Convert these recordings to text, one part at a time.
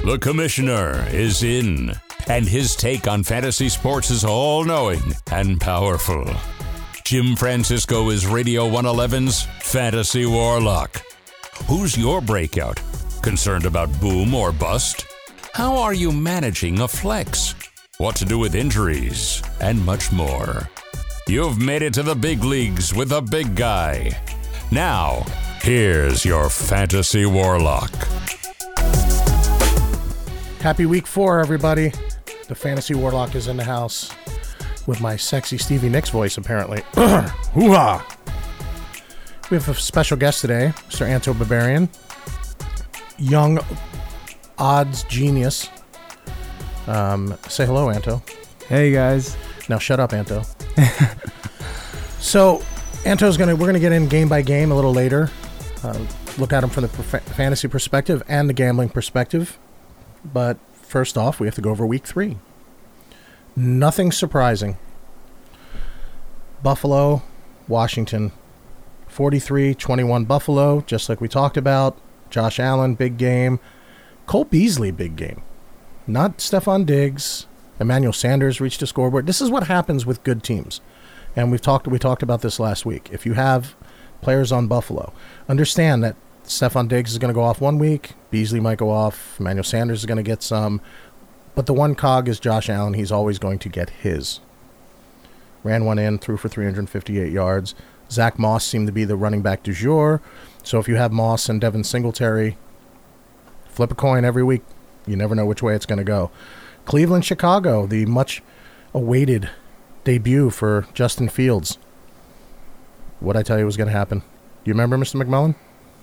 The commissioner is in, and his take on fantasy sports is all-knowing and powerful. Jim Francisco is Radio 111's Fantasy Warlock. Who's your breakout? Concerned about boom or bust? How are you managing a flex? What to do with injuries? And much more. You've made it to the big leagues with the big guy. Now, here's your Fantasy Warlock. Happy week 4, everybody. The Fantasy Warlock is in the house with my sexy Stevie Nicks voice, apparently. Hoo-ha! We have a special guest today, Mr. Anto Barbarian. Young odds genius. Say hello, Anto. Hey, guys. Now shut up, Anto. So, Anto's we're gonna get in game by game a little later. Look at him from the fantasy perspective and the gambling perspective. But first off, we have to go over week 3. Nothing surprising. Buffalo, Washington, 43-21 Buffalo, just like we talked about. Josh Allen, big game. Cole Beasley, big game. Not Stephon Diggs. Emmanuel Sanders reached a scoreboard. This is what happens with good teams. And we talked about this last week. If you have players on Buffalo, understand that Stephon Diggs is going to go off 1 week. Beasley might go off. Emmanuel Sanders is going to get some. But the one cog is Josh Allen. He's always going to get his. Ran one in, threw for 358 yards. Zach Moss seemed to be the running back du jour. So if you have Moss and Devin Singletary, flip a coin every week. You never know which way it's going to go. Cleveland, Chicago, the much-awaited debut for Justin Fields. What'd I tell you was going to happen? Do you remember, Mr. McMullen?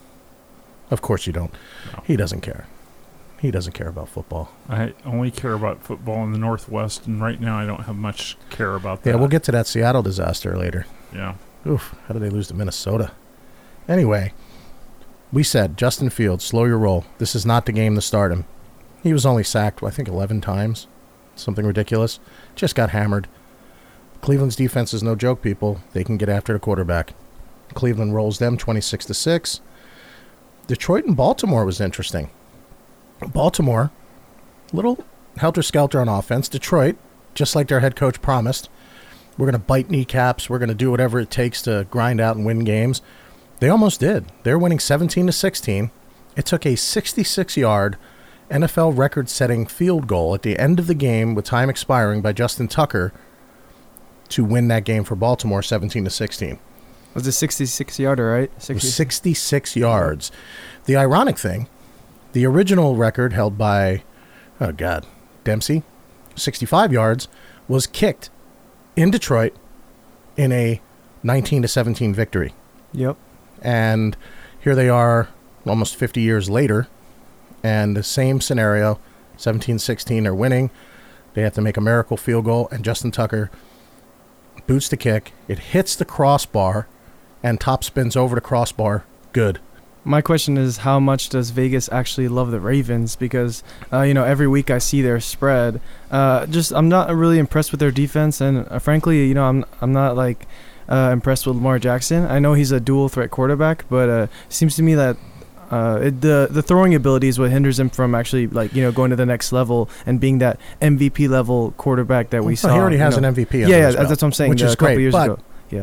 Of course you don't. No. He doesn't care. He doesn't care about football. I only care about football in the Northwest, and right now I don't have much care about that. Yeah, we'll get to that Seattle disaster later. Yeah. Oof, how did they lose to Minnesota? Anyway, we said, Justin Fields, slow your roll. This is not the game to start him. He was only sacked, I think, 11 times. Something ridiculous. Just got hammered. Cleveland's defense is no joke, people. They can get after the quarterback. Cleveland rolls them 26-6. Detroit and Baltimore was interesting. Baltimore, little helter-skelter on offense. Detroit, just like their head coach promised, we're going to bite kneecaps. We're going to do whatever it takes to grind out and win games. They almost did. They're winning 17-16. It took a 66-yard NFL record-setting field goal at the end of the game with time expiring by Justin Tucker to win that game for Baltimore 17-16. Was it 66-yarder, right? It was 66 yards. The ironic thing, the original record held by, Dempsey, 65 yards, was kicked in Detroit in a 19-17 victory. Yep. And here they are almost 50 years later, and the same scenario, 17-16, they're winning. They have to make a miracle field goal, and Justin Tucker boots the kick. It hits the crossbar, and top spins over the crossbar. Good. My question is, how much does Vegas actually love the Ravens? Because, every week I see their spread. I'm not really impressed with their defense, and frankly, I'm not impressed with Lamar Jackson. I know he's a dual threat quarterback, but it seems to me that the throwing ability is what hinders him from actually going to the next level and being that MVP level quarterback that we saw. He already has an MVP. Yeah, that's what I'm saying. Which is a couple great, years but ago. Yeah,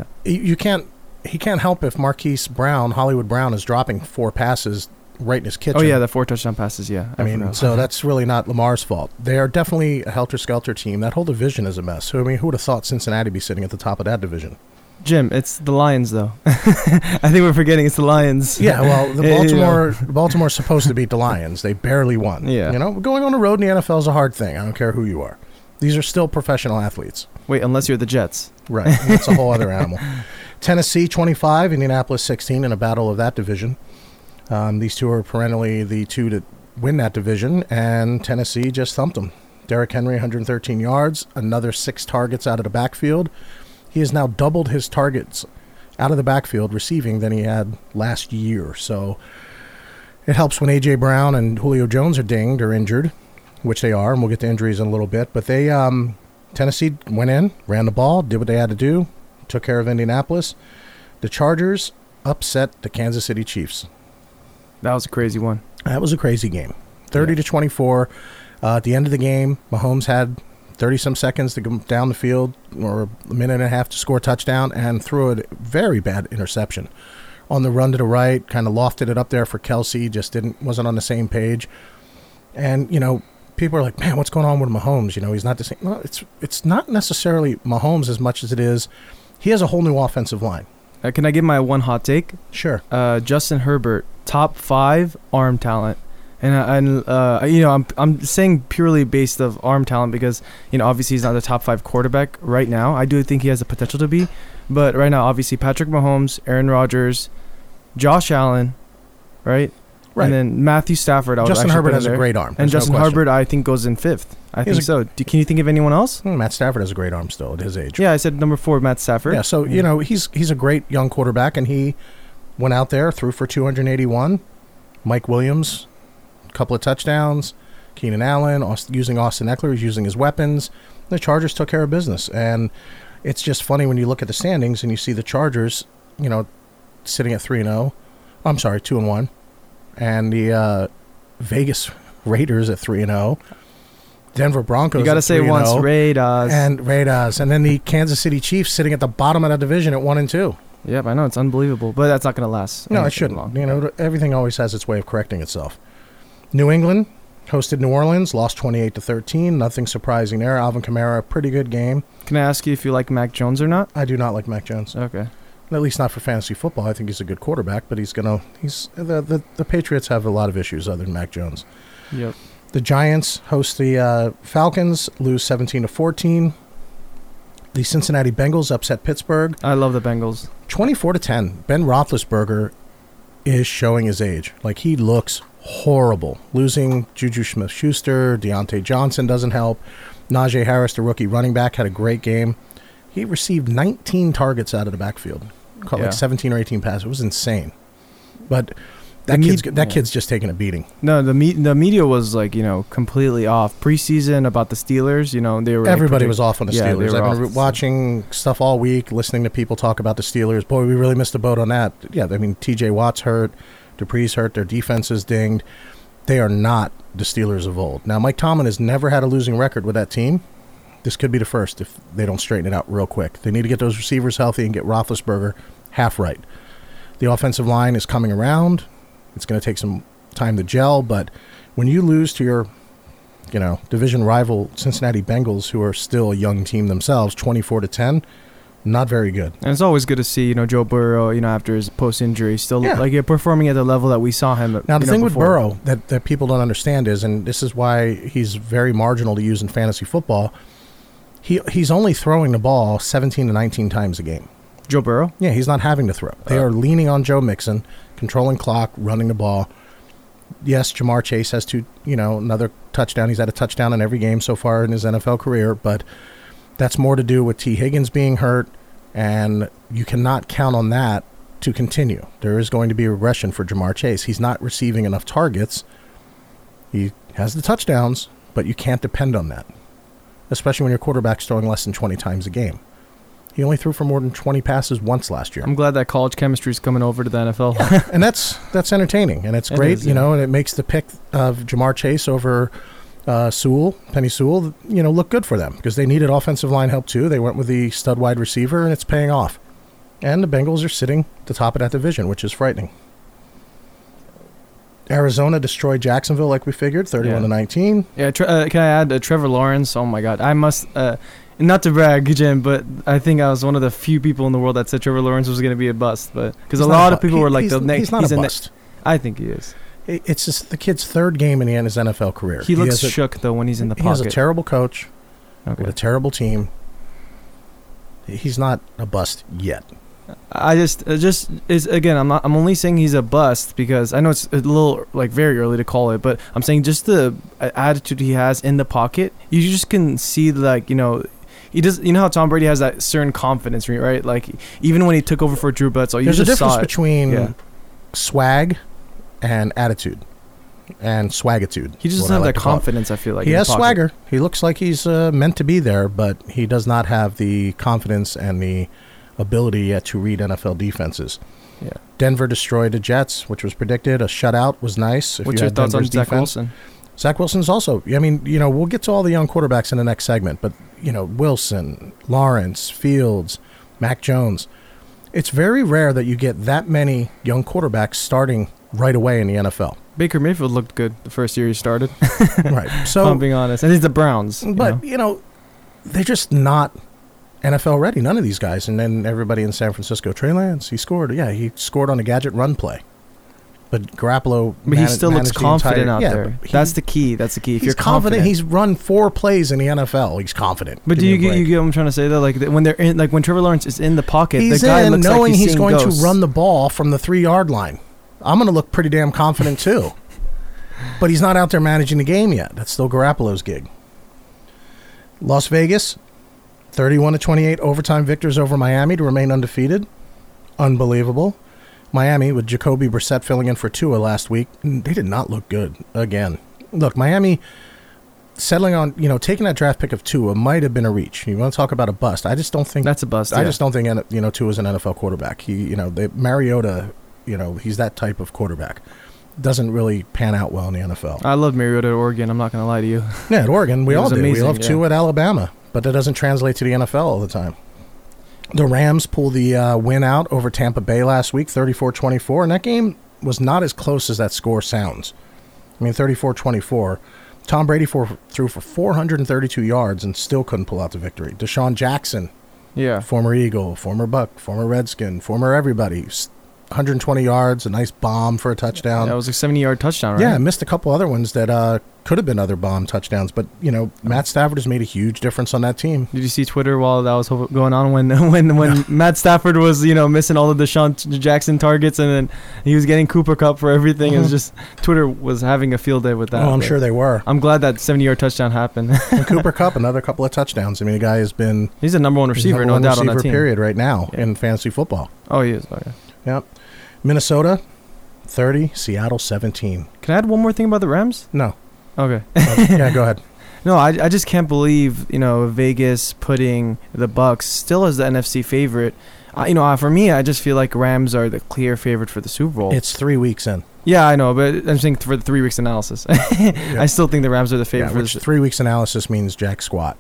He can't help if Marquise Brown, Hollywood Brown, is dropping 4 passes right in his kitchen. Oh yeah, the 4 touchdown passes. Yeah, so that's really not Lamar's fault. They are definitely a helter-skelter team. That whole division is a mess. So who would have thought Cincinnati be sitting at the top of that division? Jim, it's the Lions, though. I think we're forgetting it's the Lions. Yeah, well, Baltimore's supposed to beat the Lions. They barely won. Yeah. Going on the road in the NFL is a hard thing. I don't care who you are. These are still professional athletes. Wait, unless you're the Jets. Right. That's a whole other animal. Tennessee 25, Indianapolis 16 in a battle of that division. These two are perennially the two to win that division, and Tennessee just thumped them. Derrick Henry, 113 yards, another 6 targets out of the backfield. He has now doubled his targets out of the backfield receiving than he had last year. So it helps when A.J. Brown and Julio Jones are dinged or injured, which they are, and we'll get to injuries in a little bit. But Tennessee went in, ran the ball, did what they had to do, took care of Indianapolis. The Chargers upset the Kansas City Chiefs. That was a crazy one. That was a crazy game. 30-24. At the end of the game, Mahomes had 30-some seconds to go down the field, or a minute and a half to score a touchdown, and threw a very bad interception. On the run to the right, kind of lofted it up there for Kelsey, just wasn't on the same page. And, people are like, man, what's going on with Mahomes? He's not the same. Well, it's not necessarily Mahomes as much as it is. He has a whole new offensive line. Can I give my one hot take? Sure. Justin Herbert, top 5 arm talent. And I'm saying purely based of arm talent because, obviously he's not the top 5 quarterback right now. I do think he has the potential to be. But right now, obviously, Patrick Mahomes, Aaron Rodgers, Josh Allen, right? Right. And then Matthew Stafford. Justin Herbert has a great arm. And Justin Herbert, I think, goes in 5th. I think so. Can you think of anyone else? Matt Stafford has a great arm still at his age. Yeah, I said number 4, Matt Stafford. Yeah, so, he's a great young quarterback, and he went out there, threw for 281. Mike Williams, a couple of touchdowns. Keenan Allen, using Austin Eckler, he's using his weapons. The Chargers took care of business. And it's just funny when you look at the standings and you see the Chargers, sitting at 3-0. I'm sorry, 2-1. And the Vegas Raiders at 3-0. Denver Broncos. You got to say once, Raiders. And then the Kansas City Chiefs sitting at the bottom of that division at 1-2. Yep, I know, it's unbelievable, but that's not going to last. No, it shouldn't. Long. Everything always has its way of correcting itself. New England hosted New Orleans, lost 28-13. Nothing surprising there. Alvin Kamara, pretty good game. Can I ask you if you like Mac Jones or not? I do not like Mac Jones. Okay. At least not for fantasy football. I think he's a good quarterback, but the Patriots have a lot of issues other than Mac Jones. Yep. The Giants host the Falcons, lose 17-14. The Cincinnati Bengals upset Pittsburgh. I love the Bengals. 24-10. Ben Roethlisberger is showing his age. Like, he looks horrible. Losing Juju Smith-Schuster, Deontay Johnson doesn't help. Najee Harris, the rookie running back, had a great game. He received 19 targets out of the backfield. Caught like 17 or 18 passes. It was insane. But that kid's just taking a beating. No, the media was completely off. Preseason about the Steelers, they were everybody was off on the Steelers. I've been off. watching stuff all week, listening to people talk about the Steelers. Boy, we really missed the boat on that. Yeah, I mean, TJ Watt's hurt, Dupree's hurt, their defense is dinged. They are not the Steelers of old. Now, Mike Tomlin has never had a losing record with that team. This could be the first if they don't straighten it out real quick. They need to get those receivers healthy and get Roethlisberger half right. The offensive line is coming around. It's going to take some time to gel, but when you lose to your, division rival Cincinnati Bengals, who are still a young team themselves, 24-10, not very good. And it's always good to see, Joe Burrow, after his post-injury, still performing at the level that we saw him. Now, the thing with Burrow that people don't understand is, and this is why he's very marginal to use in fantasy football, he's only throwing the ball 17 to 19 times a game. Joe Burrow? Yeah, he's not having to throw. They are leaning on Joe Mixon, controlling clock, running the ball. Yes, Jamar Chase has another touchdown. He's had a touchdown in every game so far in his NFL career, but that's more to do with T. Higgins being hurt, and you cannot count on that to continue. There is going to be a regression for Jamar Chase. He's not receiving enough targets. He has the touchdowns, but you can't depend on that, especially when your quarterback's throwing less than 20 times a game. He only threw for more than 20 passes once last year. I'm glad that college chemistry is coming over to the NFL. Yeah, and that's entertaining, and it's great, and it makes the pick of Jamar Chase over Penny Sewell, look good for them because they needed offensive line help too. They went with the stud wide receiver, and it's paying off. And the Bengals are sitting at the top of that division, which is frightening. Arizona destroyed Jacksonville like we figured, 31-19. Yeah, can I add Trevor Lawrence? Oh my God, I must. Not to brag, Jim, but I think I was one of the few people in the world that said Trevor Lawrence was going to be a bust. But because a lot of people were like, he's not a bust. I think he is. It's just the kid's third game in his NFL career. He looks shook though when he's in the pocket. He has a terrible coach with a terrible team. He's not a bust yet. I just is again. I'm only saying he's a bust because I know it's a little very early to call it, but I'm saying just the attitude he has in the pocket. You just can see he does. You know how Tom Brady has that certain confidence, right? Like even when he took over for Drew Bledsoe, there's a difference between swag and attitude and swagitude. He just doesn't have that confidence. I feel like he has swagger. He looks like he's meant to be there, but he does not have the confidence and the ability yet to read NFL defenses. Yeah. Denver destroyed the Jets, which was predicted. A shutout was nice. What's your thoughts on Zach Wilson? Zach Wilson's also, I mean, we'll get to all the young quarterbacks in the next segment, but, Wilson, Lawrence, Fields, Mac Jones. It's very rare that you get that many young quarterbacks starting right away in the NFL. Baker Mayfield looked good the first year he started. Right. So, I'm being honest. And he's the Browns. But, they're just not NFL ready. None of these guys. And then everybody in San Francisco, Trey Lance, he scored. Yeah, he scored on a gadget run play. But Garoppolo, but he still looks confident out there. That's the key. If he's you're confident, he's run 4 plays in the NFL. He's confident. But do you get what I'm trying to say though? Like when they're in, like when Trevor Lawrence is in the pocket, he's the guy in looks knowing like he's going ghosts. to run the ball from the 3-yard line. I'm going to look pretty damn confident too. But he's not out there managing the game yet. That's still Garoppolo's gig. Las Vegas, 31-28 overtime victors over Miami to remain undefeated. Unbelievable. Miami, with Jacoby Brissett filling in for Tua last week, they did not look good again. Look, Miami settling on, taking that draft pick of Tua might have been a reach. You want to talk about a bust? I just don't think that's a bust. I just don't think Tua's an NFL quarterback. He, Mariota, he's that type of quarterback. Doesn't really pan out well in the NFL. I love Mariota at Oregon. I'm not going to lie to you. Yeah, at Oregon, we all do. Amazing, we love Tua at Alabama, but that doesn't translate to the NFL all the time. The Rams pulled the win out over Tampa Bay last week, 34-24, and that game was not as close as that score sounds. I mean, 34-24. Tom Brady threw for 432 yards and still couldn't pull out the victory. Deshaun Jackson, former Eagle, former Buck, former Redskin, former everybody, 120 yards, a nice bomb for a touchdown. That was a 70-yard touchdown, right? Yeah, missed a couple other ones that could have been other bomb touchdowns. But, Matt Stafford has made a huge difference on that team. Did you see Twitter while that was going on when Matt Stafford was, missing all of the Deshaun Jackson targets and then he was getting Cooper Kupp for everything? It was just Twitter was having a field day with that. Oh, I'm sure they were. I'm glad that 70-yard touchdown happened. And Cooper Kupp, another couple of touchdowns. I mean, the guy has been... He's a number one receiver, no doubt on that team. Period right now in fantasy football. Oh, he is. Oh, yeah. Yep. Minnesota, 30. Seattle, 17. Can I add one more thing about the Rams? No. Okay. Yeah, go ahead. No, I just can't believe, Vegas putting the Bucks still as the NFC favorite. For me, I just feel like Rams are the clear favorite for the Super Bowl. It's 3 weeks in. Yeah, I know, but I'm saying for the 3 weeks analysis. Yeah. I still think the Rams are the favorite for the 3 weeks analysis means jack squat.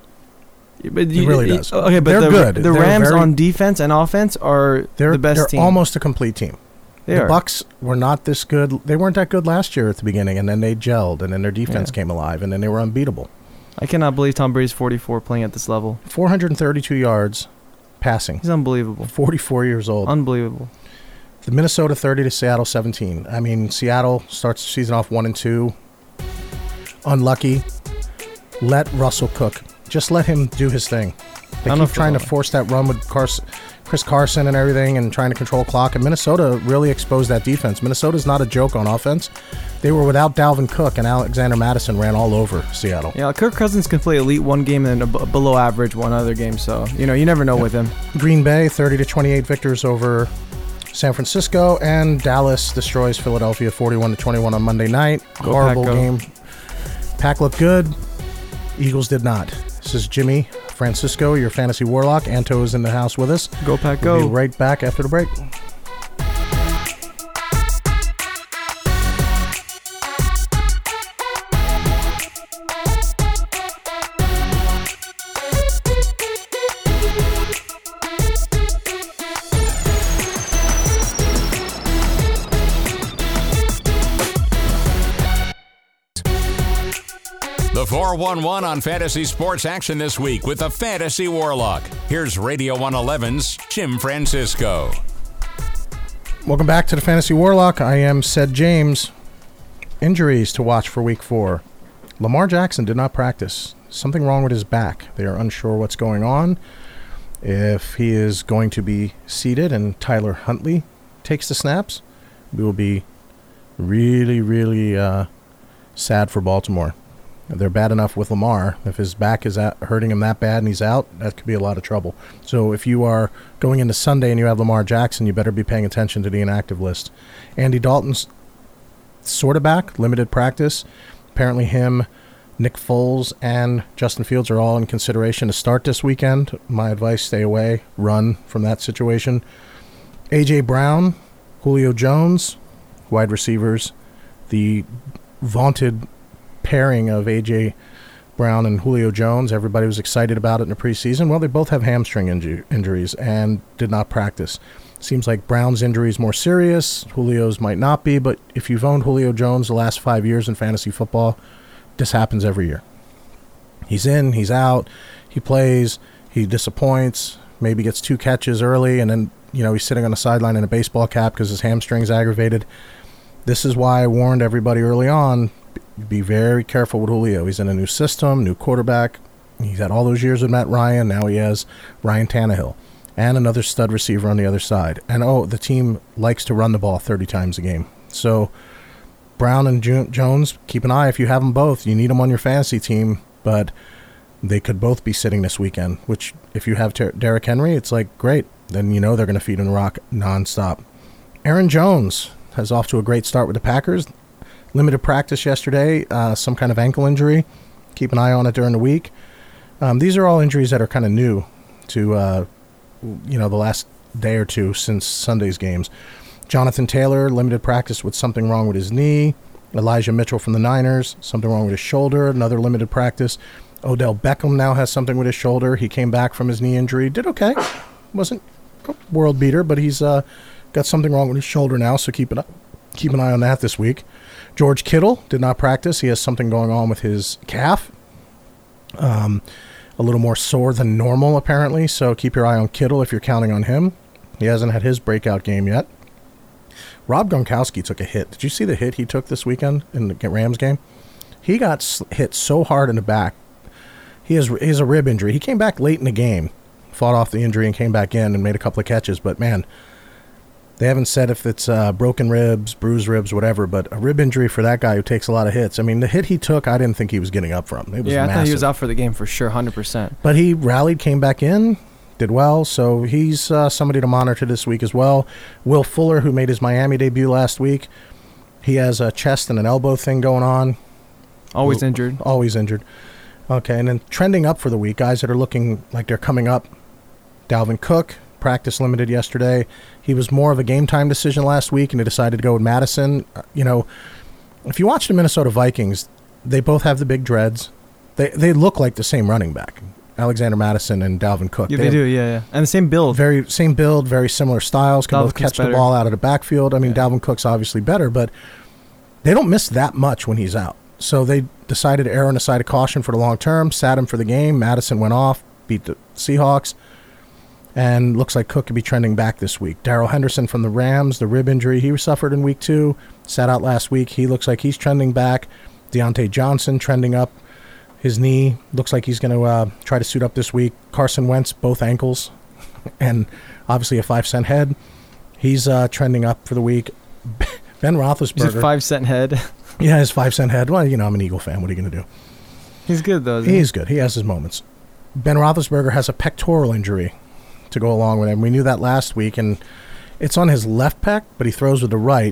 But it really does. Okay, but they're good. The Rams on defense and offense are the best team. They're almost a complete team. The Bucks were not this good. They weren't that good last year at the beginning, and then they gelled, and then their defense came alive, and then they were unbeatable. I cannot believe Tom Brady's 44 playing at this level. 432 yards passing. He's unbelievable. 44 years old. Unbelievable. The Minnesota 30 to Seattle 17. I mean, Seattle starts the season off 1-2. Unlucky. Let Russell cook. Just let him do his thing. They keep trying to force that run with Chris Carson and everything and trying to control clock. And Minnesota really exposed that defense. Minnesota's not a joke on offense. They were without Dalvin Cook, and Alexander Mattison ran all over Seattle. Yeah, Kirk Cousins can play elite one game and below average one other game. So, you never know with him. Green Bay, 30-28 victors over San Francisco. And Dallas destroys Philadelphia 41-21 on Monday night. Horrible game. Pack looked good. Eagles did not. This is Jimmy Francisco, your fantasy warlock. Anto is in the house with us. Go Pack, go. We'll be right back after the break. The 411 on Fantasy Sports Action this week with the Fantasy Warlock. Here's Radio 111's Jim Francisco. Welcome back to the Fantasy Warlock. I am Ced James. Injuries to watch for Week 4. Lamar Jackson did not practice. Something wrong with his back. They are unsure what's going on. If he is going to be seated and Tyler Huntley takes the snaps, we will be really, really sad for Baltimore. They're bad enough with Lamar. If his back is hurting him that bad and he's out, that could be a lot of trouble. So if you are going into Sunday and you have Lamar Jackson, you better be paying attention to the inactive list. Andy Dalton's sort of back, limited practice. Apparently him, Nick Foles, and Justin Fields are all in consideration to start this weekend. My advice, stay away, run from that situation. A.J. Brown, Julio Jones, wide receivers, the vaunted pairing of A.J. Brown and Julio Jones. Everybody was excited about it in the preseason. Well, they both have hamstring injuries and did not practice. Seems like Brown's injury is more serious. Julio's might not be, but if you've owned Julio Jones the last 5 years in fantasy football, this happens every year. He's in, he's out, he plays, he disappoints, maybe gets 2 catches early, and then, he's sitting on the sideline in a baseball cap because his hamstring's aggravated. This is why I warned everybody early on, be very careful with Julio. He's in a new system, new quarterback. He's had all those years with Matt Ryan. Now he has Ryan Tannehill and another stud receiver on the other side. And, the team likes to run the ball 30 times a game. So Brown and Jones, keep an eye. If you have them both, you need them on your fantasy team. But they could both be sitting this weekend, which if you have Derrick Henry, it's like, great. Then they're going to feed him the rock nonstop. Aaron Jones has off to a great start with the Packers. Limited practice yesterday, some kind of ankle injury. Keep an eye on it during the week. These are all injuries that are kind of new to, the last day or two since Sunday's games. Jonathan Taylor, limited practice with something wrong with his knee. Elijah Mitchell from the Niners, something wrong with his shoulder, another limited practice. Odell Beckham now has something with his shoulder. He came back from his knee injury. Did okay. Wasn't a world beater, but he's got something wrong with his shoulder now, so keep an eye on that this week. George Kittle did not practice. He has something going on with his calf. A little more sore than normal, apparently, so keep your eye on Kittle if you're counting on him. He hasn't had his breakout game yet. Rob Gronkowski took a hit. Did you see the hit he took this weekend in the Rams game? He got hit so hard in the back. He has a rib injury. He came back late in the game, fought off the injury, and came back in and made a couple of catches. But, man, they haven't said if it's broken ribs, bruised ribs, whatever, but a rib injury for that guy who takes a lot of hits. I mean, the hit he took, I didn't think he was getting up from. It was massive. I thought he was out for the game for sure, 100%. But he rallied, came back in, did well, so he's somebody to monitor this week as well. Will Fuller, who made his Miami debut last week, he has a chest and an elbow thing going on. Always injured. Always injured. Okay, and then trending up for the week, guys that are looking like they're coming up. Dalvin Cook, practice limited yesterday. He was more of a game time decision last week, and he decided to go with Madison. If you watch the Minnesota Vikings, they both have the big dreads. They look like the same running back, Alexander Madison and Dalvin Cook. Yeah, they do, yeah. And the same build. Same build, very similar styles, can both catch the ball out of the backfield. I mean, Dalvin Cook's obviously better, but they don't miss that much when he's out. So they decided to err on the side of caution for the long term, sat him for the game. Madison went off, beat the Seahawks, and looks like Cook could be trending back this week. Darrell Henderson from the Rams, the rib injury he suffered in week 2, sat out last week. He looks like he's trending back. Deontay Johnson trending up. His knee looks like he's going to try to suit up this week. Carson Wentz, both ankles, and obviously a 5-cent head. He's trending up for the week. Ben Roethlisberger. He's a 5-cent head. Yeah, his 5-cent head. Well, I'm an Eagle fan. What are you going to do? He's good, though, isn't he? He's good. He has his moments. Ben Roethlisberger has a pectoral injury to go along with him. We knew that last week, and it's on his left pec, but he throws with the right.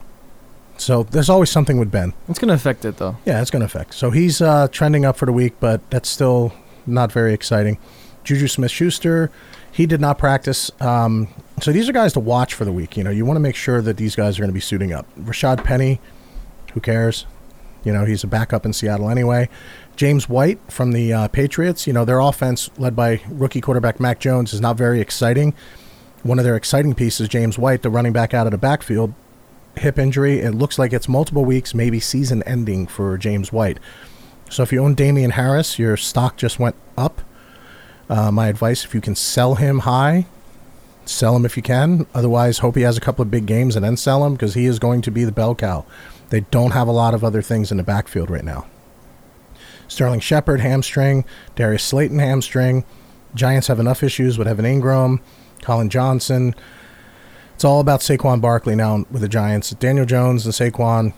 So there's always something with Ben. It's going to affect it, though. Yeah, it's going to affect. So he's trending up for the week, but that's still not very exciting. Juju Smith-Schuster, he did not practice. So these are guys to watch for the week. You want to make sure that these guys are going to be suiting up. Rashad Penny, who cares? He's a backup in Seattle anyway. James White from the Patriots, their offense led by rookie quarterback Mac Jones is not very exciting. One of their exciting pieces, James White, the running back out of the backfield, hip injury. It looks like it's multiple weeks, maybe season ending for James White. So if you own Damian Harris, your stock just went up. My advice, if you can sell him high, sell him if you can. Otherwise, hope he has a couple of big games and then sell him, because he is going to be the bell cow. They don't have a lot of other things in the backfield right now. Sterling Shepard, hamstring. Darius Slayton, hamstring. Giants have enough issues with Evan Ingram, Colin Johnson. It's all about Saquon Barkley now with the Giants. Daniel Jones and Saquon,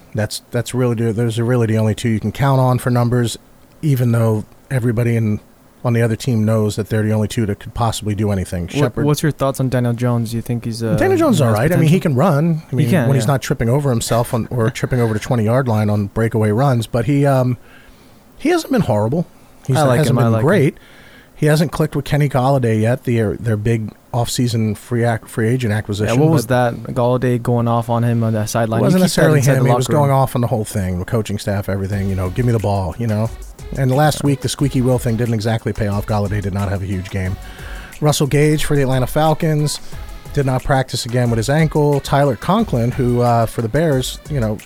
those are really the only two you can count on for numbers, even though everybody on the other team knows that they're the only two that could possibly do anything. What's your thoughts on Daniel Jones? Do you think he's Daniel Jones is all right. Potential? I mean, he can run. He's not tripping over himself or tripping over the 20-yard line on breakaway runs, but he hasn't been horrible. He hasn't been great. He hasn't clicked with Kenny Golladay yet, their big offseason free agent acquisition. Yeah, what was that? Galladay going off on him on the sideline? It wasn't necessarily him. He was room. going off on the whole thing, the coaching staff, everything. Give me the ball, And last week, the squeaky wheel thing didn't exactly pay off. Golladay did not have a huge game. Russell Gage for the Atlanta Falcons did not practice again with his ankle. Tyler Conklin, who for the Bears,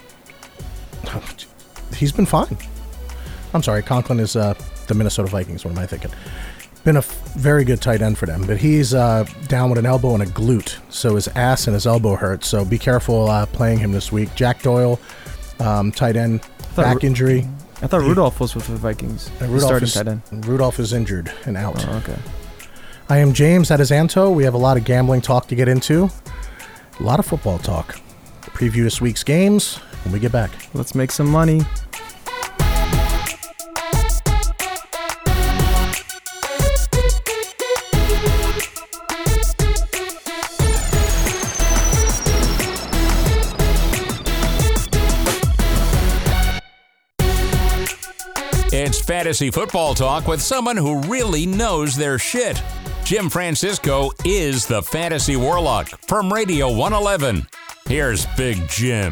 he's been fine. I'm sorry, Conklin is the Minnesota Vikings. What am I thinking? Been a very good tight end for them, but he's down with an elbow and a glute, so his ass and his elbow hurt. So be careful playing him this week. Jack Doyle, tight end, back injury. I thought Rudolph was with the Vikings. Starting tight end. Rudolph is injured and out. Oh, okay. I am James. That is Anto. We have a lot of gambling talk to get into. A lot of football talk. Preview this week's games when we get back. Let's make some money. It's Fantasy Football Talk with someone who really knows their shit. Jim Francisco is the Fantasy Warlock from Radio 111. Here's Big Jim.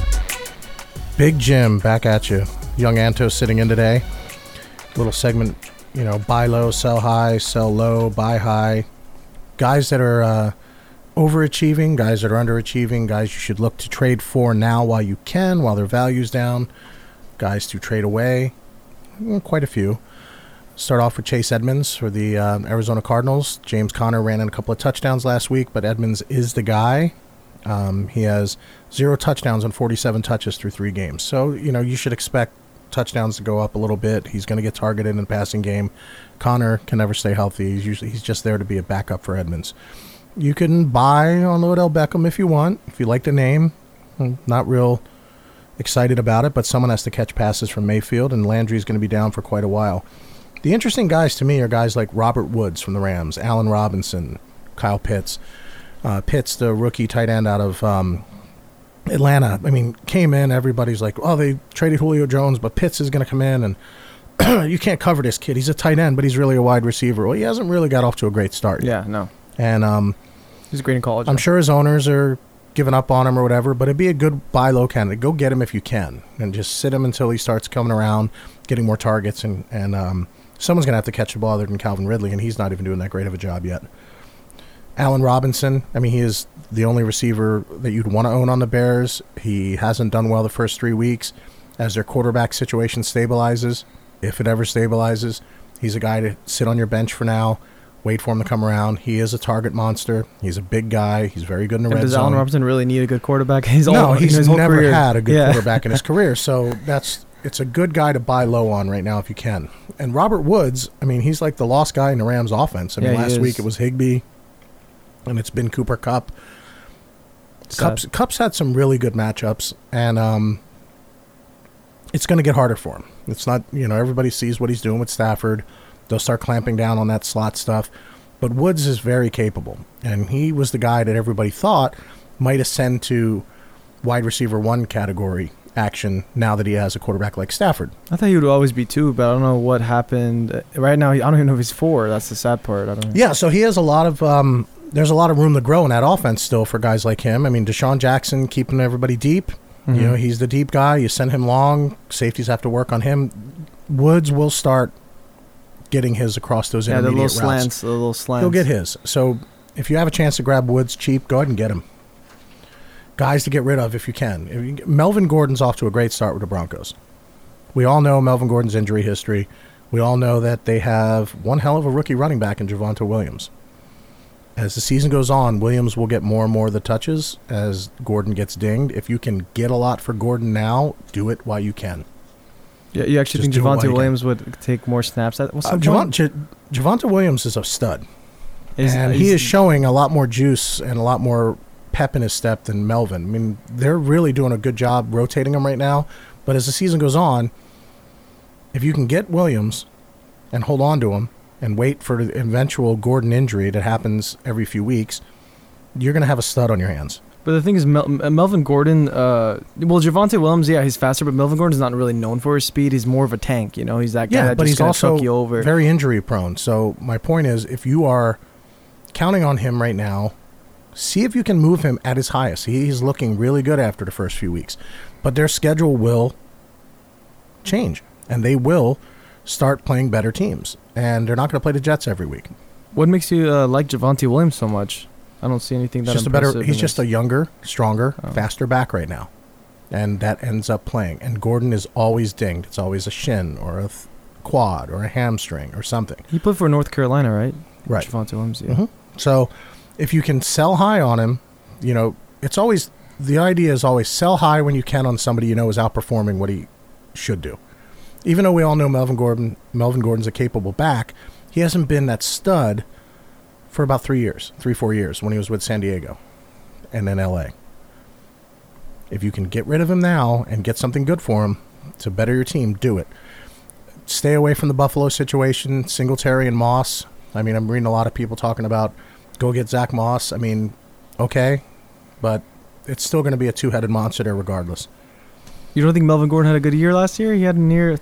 Big Jim, back at you. Young Anto sitting in today. Little segment, buy low, sell high, sell low, buy high. Guys that are overachieving, guys that are underachieving, guys you should look to trade for now while you can, while their value's down. Guys to trade away. Quite a few. Start off with Chase Edmonds for the Arizona Cardinals. James Conner ran in a couple of touchdowns last week, but Edmonds is the guy. He has 0 touchdowns on 47 touches through 3 games. So, you should expect touchdowns to go up a little bit. He's going to get targeted in the passing game. Conner can never stay healthy. He's just there to be a backup for Edmonds. You can buy on Odell Beckham if you want, if you like the name. Not real excited about it, but someone has to catch passes from Mayfield, and Landry's going to be down for quite a while. The interesting guys to me are guys like Robert Woods from the Rams, Allen Robinson, Kyle Pitts. Pitts, the rookie tight end out of Atlanta, came in, everybody's like, oh, they traded Julio Jones, but Pitts is going to come in, and you can't cover this kid. He's a tight end, but he's really a wide receiver. Well, he hasn't really got off to a great start. Yeah, no. And he's great in college. I'm sure his owners are giving up on him or whatever, but it'd be a good buy low candidate. Go get him if you can, and just sit him until he starts coming around, getting more targets, and someone's going to have to catch the ball other than Calvin Ridley, and he's not even doing that great of a job yet. Allen Robinson, he is the only receiver that you'd want to own on the Bears. He hasn't done well the first 3 weeks. As their quarterback situation stabilizes, if it ever stabilizes, he's a guy to sit on your bench for now. Wait for him to come around. He is a target monster. He's a big guy. He's very good in the red zone. Does Allen Robinson really need a good quarterback? He's never had a good quarterback in his career. So it's a good guy to buy low on right now if you can. And Robert Woods, he's like the lost guy in the Rams offense. Last week it was Higbee, and it's been Cooper Kupp. Kupp's had some really good matchups, and it's going to get harder for him. It's not, everybody sees what he's doing with Stafford. They'll start clamping down on that slot stuff. But Woods is very capable, and he was the guy that everybody thought might ascend to wide receiver 1 category action now that he has a quarterback like Stafford. I thought he would always be 2, but I don't know what happened. Right now, I don't even know if he's 4. That's the sad part. I don't know. Yeah, so he has a lot of there's a lot of room to grow in that offense still for guys like him. Deshaun Jackson keeping everybody deep. Mm-hmm. He's the deep guy. You send him long. Safeties have to work on him. Woods will start getting his across those intermediate routes. The little slants. He'll get his. So if you have a chance to grab Woods cheap, go ahead and get him. Guys to get rid of if you can. Melvin Gordon's off to a great start with the Broncos. We all know Melvin Gordon's injury history. We all know that they have one hell of a rookie running back in Javonte Williams. As the season goes on, Williams will get more and more of the touches as Gordon gets dinged. If you can get a lot for Gordon now, do it while you can. Yeah, you actually think Javonte Williams would take more snaps at Javonte Williams is a stud. He is showing a lot more juice and a lot more pep in his step than Melvin. They're really doing a good job rotating him right now. But as the season goes on, if you can get Williams and hold on to him and wait for the eventual Gordon injury that happens every few weeks, you're going to have a stud on your hands. But the thing is, Melvin Gordon, Javonte Williams, yeah, he's faster, but Melvin Gordon's not really known for his speed. He's more of a tank, you know? He's that guy that but just he's gonna also chuck you over. very injury prone. So my point is, if you are counting on him right now, see if you can move him at his highest. He's looking really good after the first few weeks. But their schedule will change, and they will start playing better teams. And they're not going to play the Jets every week. What makes you like Javonte Williams so much? I don't see anything that impressive. He's just a younger, stronger, faster back right now. And that ends up playing. And Gordon is always dinged. It's always a shin or a quad or a hamstring or something. He played for North Carolina, right? Right. Javonte Williams, yeah. Mm-hmm. So if you can sell high on him, you know, it's always, the idea is always sell high when you can on somebody you know is outperforming what he should do. Even though we all know Melvin Gordon's a capable back, he hasn't been that stud for about 4 years when he was with San Diego and then LA. If you can get rid of him now and get something good for him to better your team, do it. Stay away from the Buffalo situation, Singletary and Moss. I mean, I'm reading a lot of people talking about go get Zach Moss. I mean, okay, but it's still going to be a two-headed monster there regardless. You don't think Melvin Gordon had a good year last year? He had a near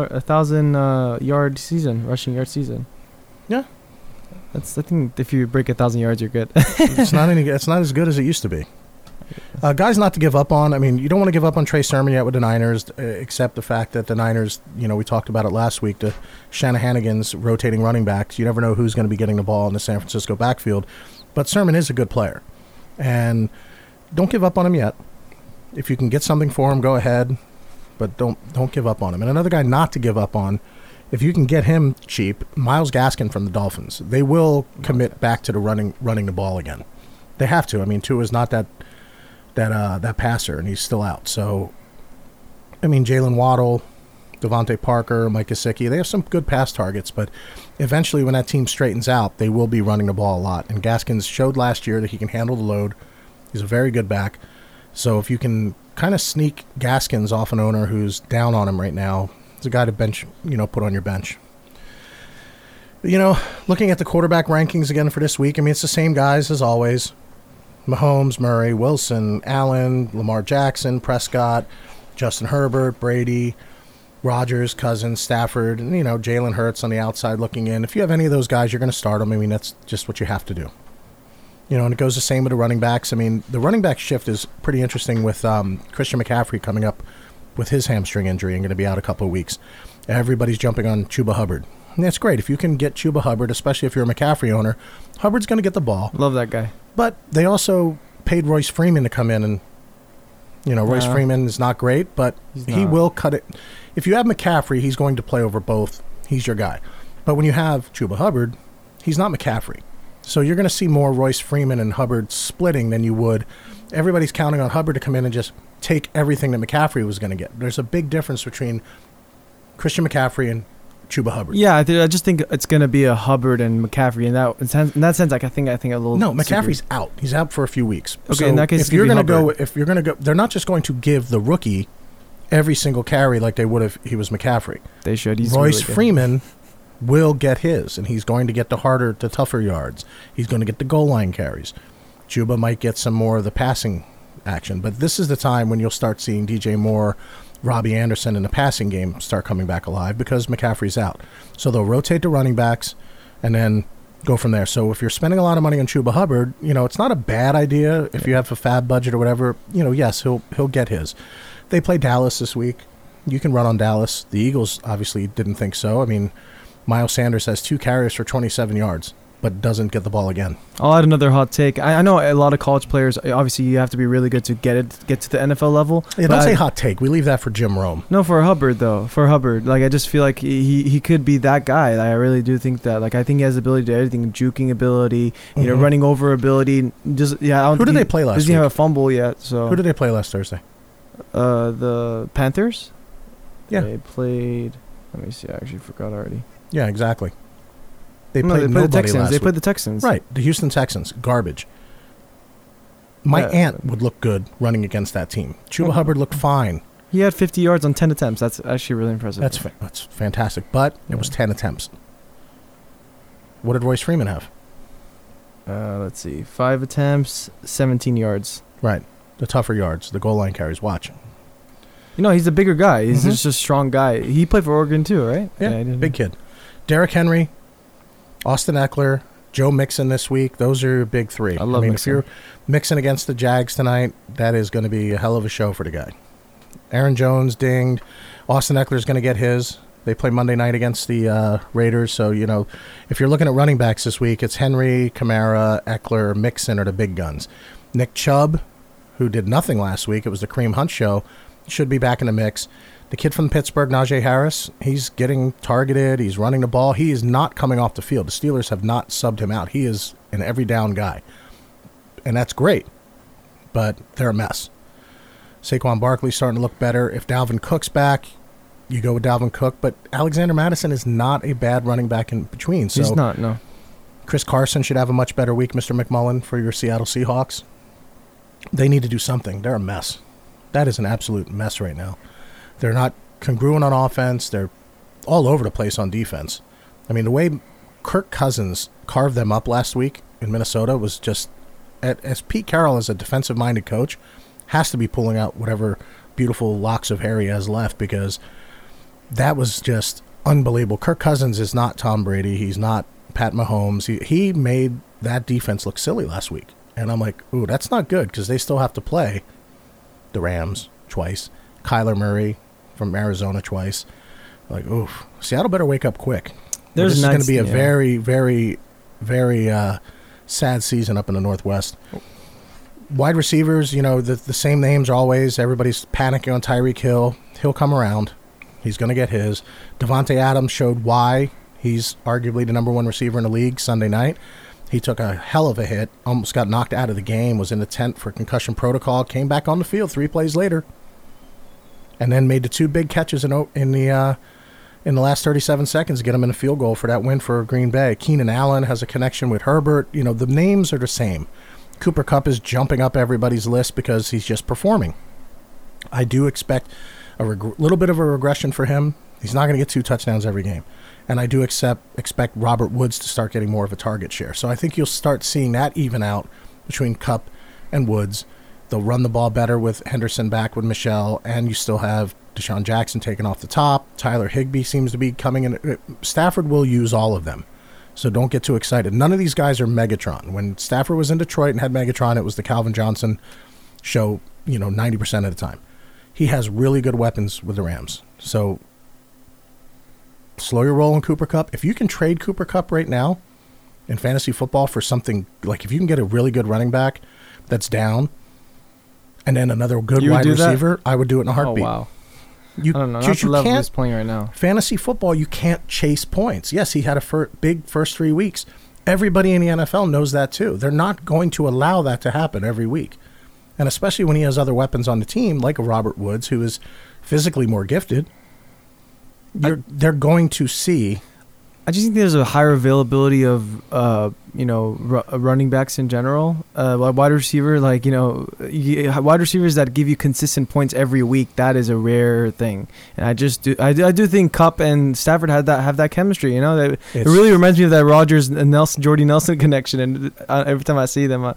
1,000 yard season, rushing yard season. Yeah. I think if you break 1,000 yards, you're good. It's not as good as it used to be. Guys not to give up on. I mean, you don't want to give up on Trey Sermon yet with the Niners, except the fact that the Niners, you know, we talked about it last week, the Shanahanigans rotating running backs. You never know who's going to be getting the ball in the San Francisco backfield. But Sermon is a good player. And don't give up on him yet. If you can get something for him, go ahead. But don't give up on him. And another guy not to give up on, if you can get him cheap, Myles Gaskin from the Dolphins. They will commit back to the running the ball again. They have to. I mean, Tua's not that passer, and he's still out. So, I mean, Jalen Waddle, Devontae Parker, Mike Gesicki, they have some good pass targets, but eventually when that team straightens out, they will be running the ball a lot. And Gaskins showed last year that he can handle the load. He's a very good back. So if you can kind of sneak Gaskins off an owner who's down on him right now, it's a guy to bench, you know, put on your bench. You know, looking at the quarterback rankings again for this week, I mean, it's the same guys as always. Mahomes, Murray, Wilson, Allen, Lamar Jackson, Prescott, Justin Herbert, Brady, Rodgers, Cousins, Stafford, and, you know, Jalen Hurts on the outside looking in. If you have any of those guys, you're going to start them. I mean, that's just what you have to do. You know, and it goes the same with the running backs. I mean, the running back shift is pretty interesting with Christian McCaffrey coming up with his hamstring injury and going to be out a couple of weeks. Everybody's jumping on Chuba Hubbard. And that's great. If you can get Chuba Hubbard, especially if you're a McCaffrey owner, Hubbard's going to get the ball. Love that guy. But they also paid Royce Freeman to come in, and, you know, Royce Freeman is not great, but he will cut it. If you have McCaffrey, he's going to play over both. He's your guy. But when you have Chuba Hubbard, he's not McCaffrey. So you're going to see more Royce Freeman and Hubbard splitting than you would. Everybody's counting on Hubbard to come in and just take everything that McCaffrey was going to get. There's a big difference between Christian McCaffrey and Chuba Hubbard. Yeah, I just think it's going to be a Hubbard and McCaffrey in that sense. Like I think a little. No, McCaffrey's out. He's out for a few weeks. Okay, so in that case, if you're going to go, they're not just going to give the rookie every single carry like they would if he was McCaffrey. They should. He's Royce really Freeman will get his, and he's going to get the tougher yards. He's going to get the goal line carries. Chuba might get some more of the passing action, but this is the time when you'll start seeing DJ Moore, Robbie Anderson in the passing game start coming back alive because McCaffrey's out. So they'll rotate the running backs and then go from there. So if you're spending a lot of money on Chuba Hubbard, you know, it's not a bad idea if you have a fab budget or whatever. You know, yes, he'll get his. They play Dallas this week. You can run on Dallas. The Eagles obviously didn't think so. I mean, Miles Sanders has 2 carries for 27 yards, but doesn't get the ball again. I'll add another hot take. I know a lot of college players, obviously you have to be really good to get to the NFL level. Yeah, don't say hot take. We leave that for Jim Rome. No, for Hubbard, though. For Hubbard. Like, I just feel like he could be that guy. Like, I really do think that. Like, I think he has the ability to do everything. Juking ability, you know, running over ability. Just, yeah. Who did they play last week? Doesn't have a fumble yet, so. Who did they play last Thursday? The Panthers? Yeah. They played, let me see, I actually forgot already. Yeah, exactly. They played the Texans. They played the Texans. Right, the Houston Texans. Garbage. My aunt would look good running against that team. Chuba Hubbard looked fine. He had 50 yards on 10 attempts. That's actually really impressive. That's fantastic. But it was 10 attempts. What did Royce Freeman have? Let's see. 5 attempts, 17 yards. Right. The tougher yards, the goal line carries. Watch. You know, he's a bigger guy. He's Mhm. just a strong guy. He played for Oregon too, right? Yeah, I didn't- big kid. Derrick Henry, Austin Eckler, Joe Mixon this week. Those are your big three. I love If Mixon. you're mixing against the Jags tonight, that is going to be a hell of a show for the guy. Aaron Jones dinged. Austin Eckler is going to get his. They play Monday night against the Raiders. So, you know, if you're looking at running backs this week, it's Henry, Kamara, Eckler, Mixon are the big guns. Nick Chubb, who did nothing last week, it was the Kareem Hunt show, should be back in the mix. The kid from Pittsburgh, Najee Harris, he's getting targeted. He's running the ball. He is not coming off the field. The Steelers have not subbed him out. He is an every down guy. And that's great. But they're a mess. Saquon Barkley's starting to look better. If Dalvin Cook's back, you go with Dalvin Cook. But Alexander Mattison is not a bad running back in between. So He's not, no. Chris Carson should have a much better week, Mr. McMullen, for your Seattle Seahawks. They need to do something. They're a mess. That is an absolute mess right now. They're not congruent on offense. They're all over the place on defense. I mean, the way Kirk Cousins carved them up last week in Minnesota was just, as Pete Carroll as a defensive-minded coach, has to be pulling out whatever beautiful locks of hair he has left, because that was just unbelievable. Kirk Cousins is not Tom Brady. He's not Pat Mahomes. He made that defense look silly last week. And I'm like, ooh, that's not good, because they still have to play the Rams twice, Kyler Murray from Arizona twice. Like, oof, Seattle better wake up quick. There's this is going to nights- be a yeah. very, very, very sad season up in the Northwest. Wide receivers, you know, the same names always. Everybody's panicking on Tyreek Hill. He'll come around. He's going to get his. Devontae Adams showed why he's arguably the number one receiver in the league Sunday night. He took a hell of a hit, almost got knocked out of the game, was in the tent for concussion protocol, came back on the field 3 plays later, and then made the 2 big catches in the last 37 seconds to get him in a field goal for that win for Green Bay. Keenan Allen has a connection with Herbert. You know, the names are the same. Cooper Kupp is jumping up everybody's list because he's just performing. I do expect a little bit of a regression for him. He's not going to get 2 touchdowns every game. And I do expect Robert Woods to start getting more of a target share. So I think you'll start seeing that even out between Kupp and Woods. They'll run the ball better with Henderson back with Michelle, and you still have Deshaun Jackson taken off the top. Tyler Higbee seems to be coming in. Stafford will use all of them. So don't get too excited. None of these guys are Megatron. When Stafford was in Detroit and had Megatron, it was the Calvin Johnson show, 90% of the time. He has really good weapons with the Rams. So slow your roll on Cooper Kupp. If you can trade Cooper Kupp right now in fantasy football for something, like if you can get a really good running back that's down and then another good You would wide do that? receiver, I would do it in a heartbeat. Oh, wow. You, I don't know. you Not the level can't, he's playing right now. fantasy football, you can't chase points. Yes, he had a big first 3 weeks. Everybody in the NFL knows that too. They're not going to allow that to happen every week. And especially when he has other weapons on the team, like a Robert Woods, who is physically more gifted, they're going to see. I just think there's a higher availability of, running backs in general. Wide receiver, wide receivers that give you consistent points every week. That is a rare thing, and I do think Kupp and Stafford have that chemistry. It really reminds me of that Rodgers and Jordy Nelson connection. And every time I see them,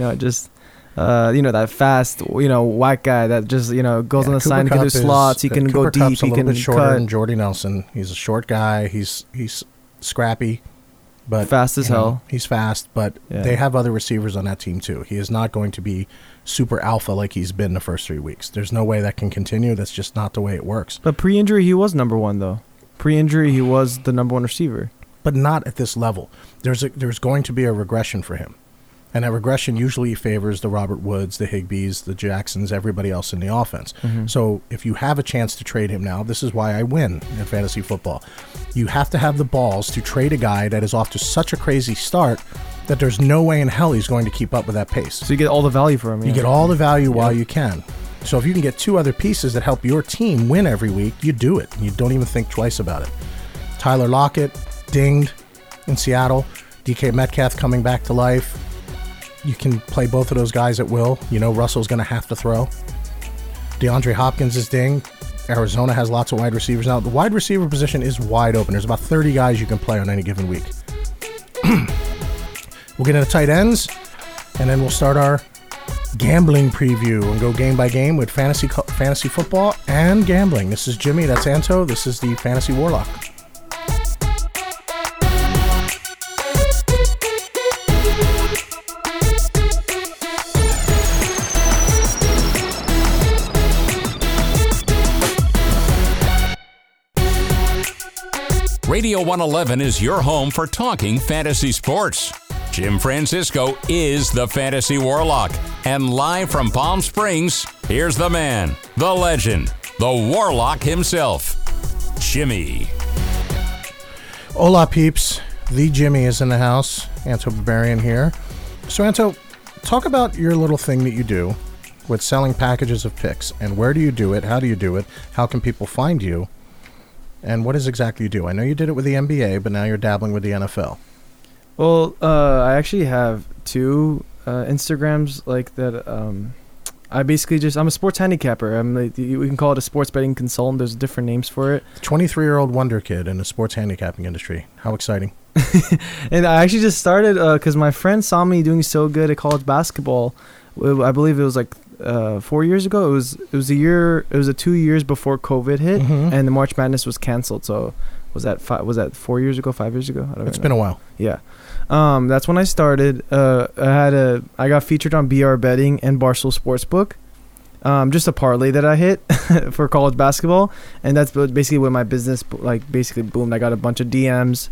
that fast, white guy that just, goes on the side, he can do slots, he can go deep, he can shorter cut. than Jordy Nelson. He's a short guy. He's scrappy, but Fast as hell. He's fast, but they have other receivers on that team too. He is not going to be super alpha like he's been the first 3 weeks. There's no way that can continue. That's just not the way it works. But pre-injury, he was number one, though. Pre-injury, he was the number one receiver. But not at this level. There's going to be a regression for him. And that regression usually favors the Robert Woods, the Higbees, the Jacksons, everybody else in the offense. Mm-hmm. So if you have a chance to trade him now, this is why I win in fantasy football. You have to have the balls to trade a guy that is off to such a crazy start that there's no way in hell he's going to keep up with that pace. So you get all the value for him. You get all the value while you can. So if you can get 2 other pieces that help your team win every week, you do it. You don't even think twice about it. Tyler Lockett, dinged in Seattle. DK Metcalf coming back to life. You can play both of those guys at will. Russell's going to have to throw. DeAndre Hopkins is dinged. Arizona has lots of wide receivers now. The wide receiver position is wide open. There's about 30 guys you can play on any given week. We'll get into tight ends, and then we'll start our gambling preview and go game by game with fantasy football and gambling. This is Jimmy. That's Anto. This is the Fantasy Warlock. Radio 111 is your home for talking fantasy sports. Jim Francisco is the Fantasy Warlock. And live from Palm Springs, here's the man, the legend, the Warlock himself, Jimmy. Hola, peeps. The Jimmy is in the house. Anto Barbarian here. So, Anto, talk about your little thing that you do with selling packages of picks. And where do you do it? How do you do it? How can people find you? And what is exactly you do? I know you did it with the NBA, but now you're dabbling with the NFL. Well, I actually have two Instagrams like that. I'm a sports handicapper. We can call it a sports betting consultant. There's different names for it. 23-year-old wonder kid in the sports handicapping industry. How exciting. And I actually just started because my friend saw me doing so good at college basketball. I believe it was like 4 years ago. It was 2 years before COVID hit, and the March Madness was canceled. So was that 4 years ago, 5 years ago? It's been a while. Yeah. That's when I started. I got featured on BR Betting and Barstool Sportsbook. Just a parlay that I hit for college basketball, and that's basically when my business basically boomed. I got a bunch of DMs.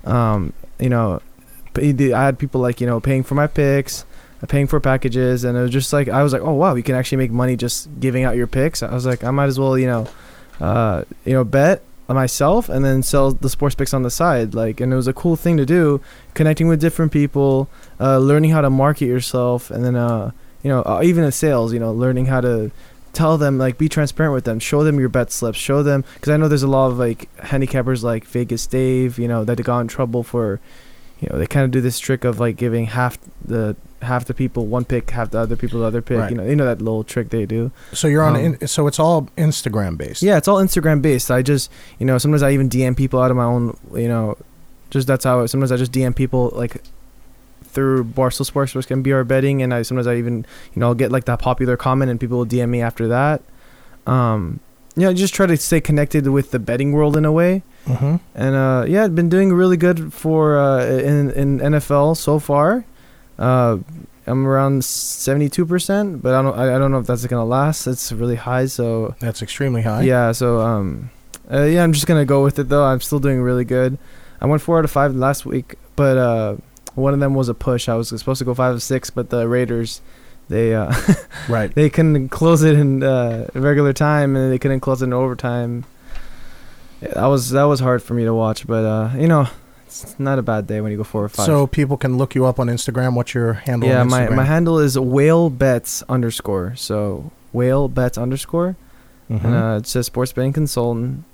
I had people paying for my picks, paying for packages, and it was just like I was like, oh wow, you can actually make money just giving out your picks. I was like, I might as well bet myself and then sell the sports picks on the side. And it was a cool thing to do, connecting with different people, learning how to market yourself, and then even in sales, learning how to tell them, be transparent with them, show them your bet slips, show them, because I know there's a lot of handicappers like Vegas Dave, that got in trouble for, they kind of do this trick of giving half the people one pick, half the other people the other pick. Right. That little trick they do. So you're on. So it's all Instagram based. Yeah, it's all Instagram based. I just sometimes I even DM people out of my own. That's how. Sometimes I just DM people through Barstool Sportsbook and BR Betting, and sometimes I even I'll get that popular comment and people will DM me after that. Just try to stay connected with the betting world in a way. And I've been doing really good for in NFL so far. I'm around 72%, but I don't know if that's gonna last. It's really high, so that's extremely high. Yeah, so I'm just gonna go with it though. I'm still doing really good. I went 4 out of 5 last week, but one of them was a push. I was supposed to go 5 of 6, but the Raiders, they they couldn't close it in regular time, and they couldn't close it in overtime. That was hard for me to watch, but it's not a bad day when you go 4 or 5. So people can look you up on Instagram. What's your handle on Instagram? Yeah, my handle is whalebets_. So whalebets_. And it says sports betting consultant.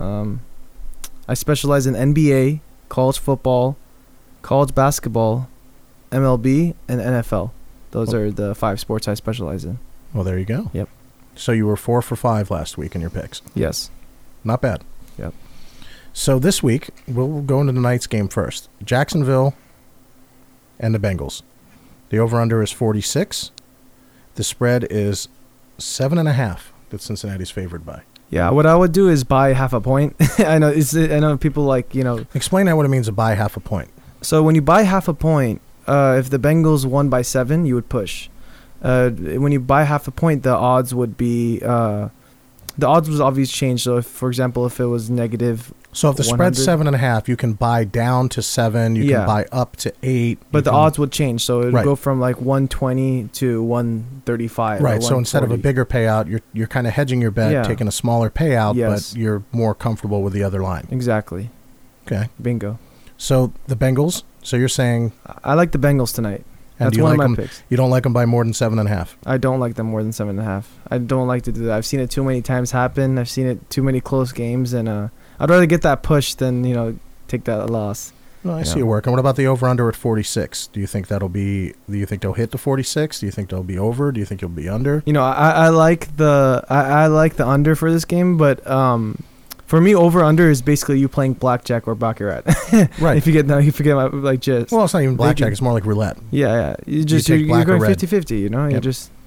I specialize in NBA, college football, college basketball, MLB, and NFL. Those are the 5 sports I specialize in. Well, there you go. Yep. So you were 4 for 5 last week in your picks. Yes. Not bad. Yep. So this week, we'll go into tonight's game first. Jacksonville and the Bengals. The over-under is 46. The spread is 7.5 that Cincinnati's favored by. Yeah, what I would do is buy half a point. I know people Explain that what it means to buy half a point. So when you buy half a point, if the Bengals won by 7, you would push. When you buy half a point, the odds would be... the odds was obviously changed. So, for example, if it was negative... So if the spread's 7.5, you can buy down to 7. You can buy up to 8. But the odds would change. So it would go from 120 to 135. Right. So instead of a bigger payout, you're kind of hedging your bet, taking a smaller payout, but you're more comfortable with the other line. Exactly. Okay. Bingo. So the Bengals. So you're saying I like the Bengals tonight. And that's one of my picks. You don't like them by more than 7.5. I don't like them more than 7.5. I don't like to do that. I've seen it too many times happen. I've seen it too many close games, and I'd rather get that push than take that loss. No, I see it work. And what about the over/under at 46? Do you think they'll hit the 46? Do you think they'll be over? Do you think you'll be under? I like the under for this game, but for me, over/under is basically you playing blackjack or baccarat. Right. If you forget my gist. Well, it's not even blackjack. It's more like roulette. Yeah. You're going 50-50. Yep. You just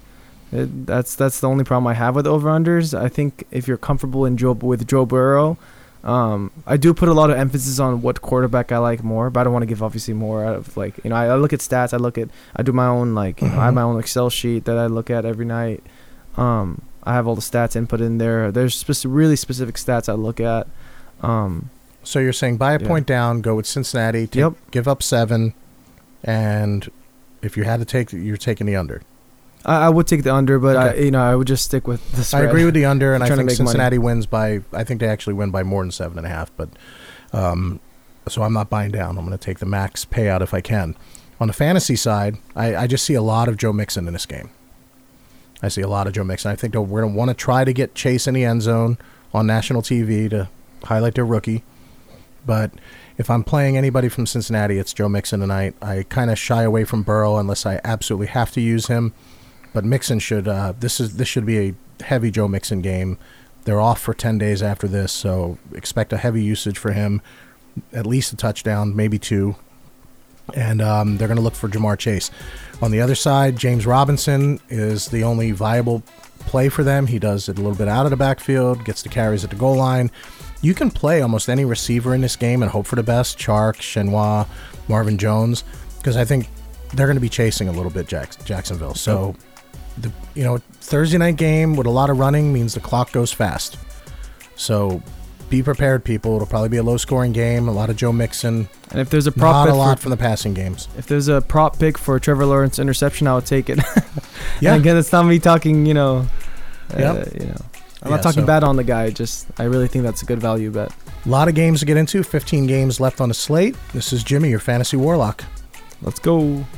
That's the only problem I have with over-unders. I think if you're comfortable with Joe Burrow, I do put a lot of emphasis on what quarterback I like more, but I don't want to give obviously more out of like, I look at stats. I do my own I have my own Excel sheet that I look at every night. I have all the stats input in there. There's really specific stats I look at. So you're saying buy a point down, go with Cincinnati, give up 7, and if you had to take, you're taking the under. I would take the under, but okay. I would just stick with the spread. I agree with the under, and I think Cincinnati money. wins by. I think they actually win by more than 7.5. But so I'm not buying down. I'm going to take the max payout if I can. On the fantasy side, I just see a lot of Joe Mixon in this game. I see a lot of Joe Mixon. I think we're going to want to try to get Chase in the end zone on national TV to highlight their rookie. But if I'm playing anybody from Cincinnati, it's Joe Mixon tonight. I kind of shy away from Burrow unless I absolutely have to use him. But Mixon should. This should be a heavy Joe Mixon game. They're off for 10 days after this, so expect a heavy usage for him. At least a touchdown, maybe 2. And they're going to look for Jamar Chase. On the other side, James Robinson is the only viable play for them. He does it a little bit out of the backfield, gets the carries at the goal line. You can play almost any receiver in this game and hope for the best. Chark, Chenois, Marvin Jones, because I think they're going to be chasing a little bit Jacksonville. So, Thursday night game with a lot of running means the clock goes fast. So be prepared, people. It'll probably be a low-scoring game, a lot of Joe Mixon. And if there's a prop not a lot from the passing games. If there's a prop pick for Trevor Lawrence interception, I would take it. Yeah. And again, it's not me talking, I'm Yep. not talking bad on the guy. Just I really think that's a good value bet. A lot of games to get into. 15 games left on the slate. This is Jimmy, your fantasy warlock. Let's go.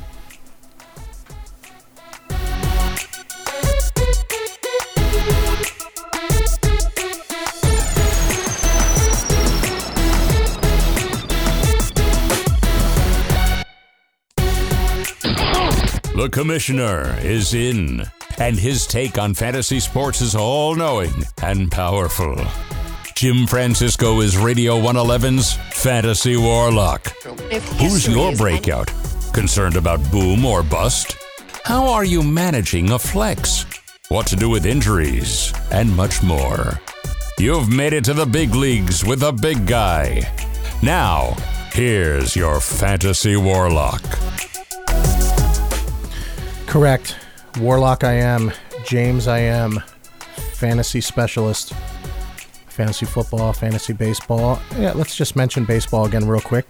The commissioner is in, and his take on fantasy sports is all-knowing and powerful. Jim Francisco is Radio 111's Fantasy Warlock. Who's your breakout? Concerned about boom or bust? How are you managing a flex? What to do with injuries? And much more. You've made it to the big leagues with the big guy. Now, here's your Fantasy Warlock. Correct. Warlock I am. James I am. Fantasy specialist. Fantasy football, fantasy baseball. Yeah, let's just mention baseball again real quick.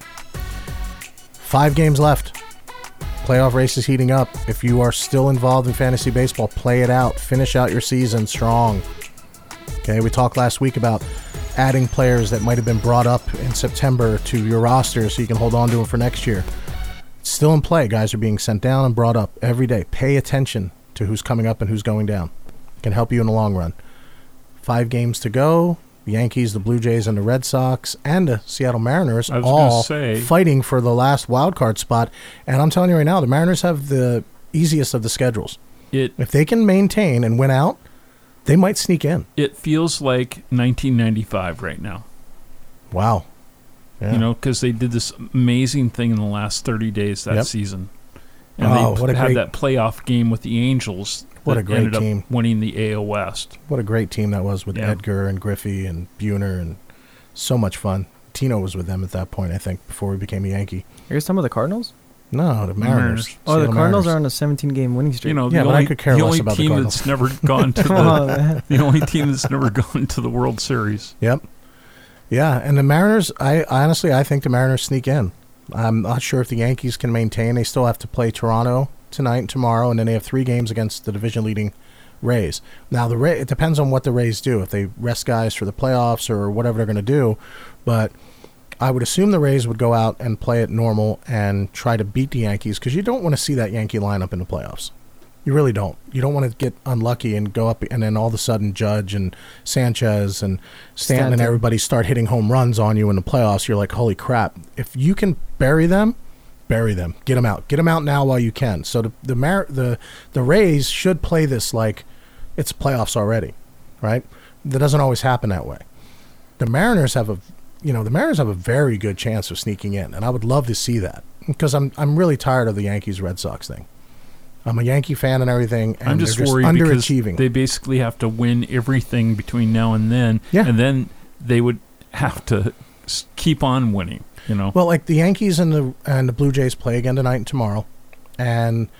5 games left. Playoff race is heating up. If you are still involved in fantasy baseball, play it out. Finish out your season strong. Okay, we talked last week about adding players that might have been brought up in September to your roster so you can hold on to them for next year. It's still in play. Guys are being sent down and brought up every day. Pay attention to who's coming up and who's going down. It can help you in the long run. 5 games to go. The Yankees, the Blue Jays, and the Red Sox, and the Seattle Mariners all fighting for the last wild card spot. And I'm telling you right now, the Mariners have the easiest of the schedules. If they can maintain and win out, they might sneak in. It feels like 1995 right now. Wow. Yeah. Because they did this amazing thing in the last 30 days that season. And they had that playoff game with the Angels. What a great team. Ended up winning the AL West. What a great team that was with Edgar and Griffey and Buhner, and so much fun. Tino was with them at that point, I think, before he became a Yankee. Are you talking about the Cardinals? No, the Mariners. Oh, the Cardinals are on a 17-game winning streak. But I could care less about the Cardinals. That's never gone to the only team that's never gone to the World Series. Yep. Yeah, and the Mariners, I think the Mariners sneak in. I'm not sure if the Yankees can maintain. They still have to play Toronto tonight and tomorrow, and then they have 3 games against the division-leading Rays. Now, it depends on what the Rays do, if they rest guys for the playoffs or whatever they're going to do, but I would assume the Rays would go out and play it normal and try to beat the Yankees, because you don't want to see that Yankee lineup in the playoffs. You really don't. You don't want to get unlucky and go up, and then all of a sudden Judge and Sanchez and Stanton and everybody start hitting home runs on you in the playoffs. You're like, holy crap. If you can bury them. Get them out. Get them out now while you can. So the Rays should play this like it's playoffs already, right? That doesn't always happen that way. The Mariners have a very good chance of sneaking in, and I would love to see that, because I'm really tired of the Yankees-Red Sox thing. I'm a Yankee fan and everything, and I'm just worried underachieving. Because they basically have to win everything between now and then, and then they would have to keep on winning. Well, like the Yankees and the Blue Jays play again tonight and tomorrow, and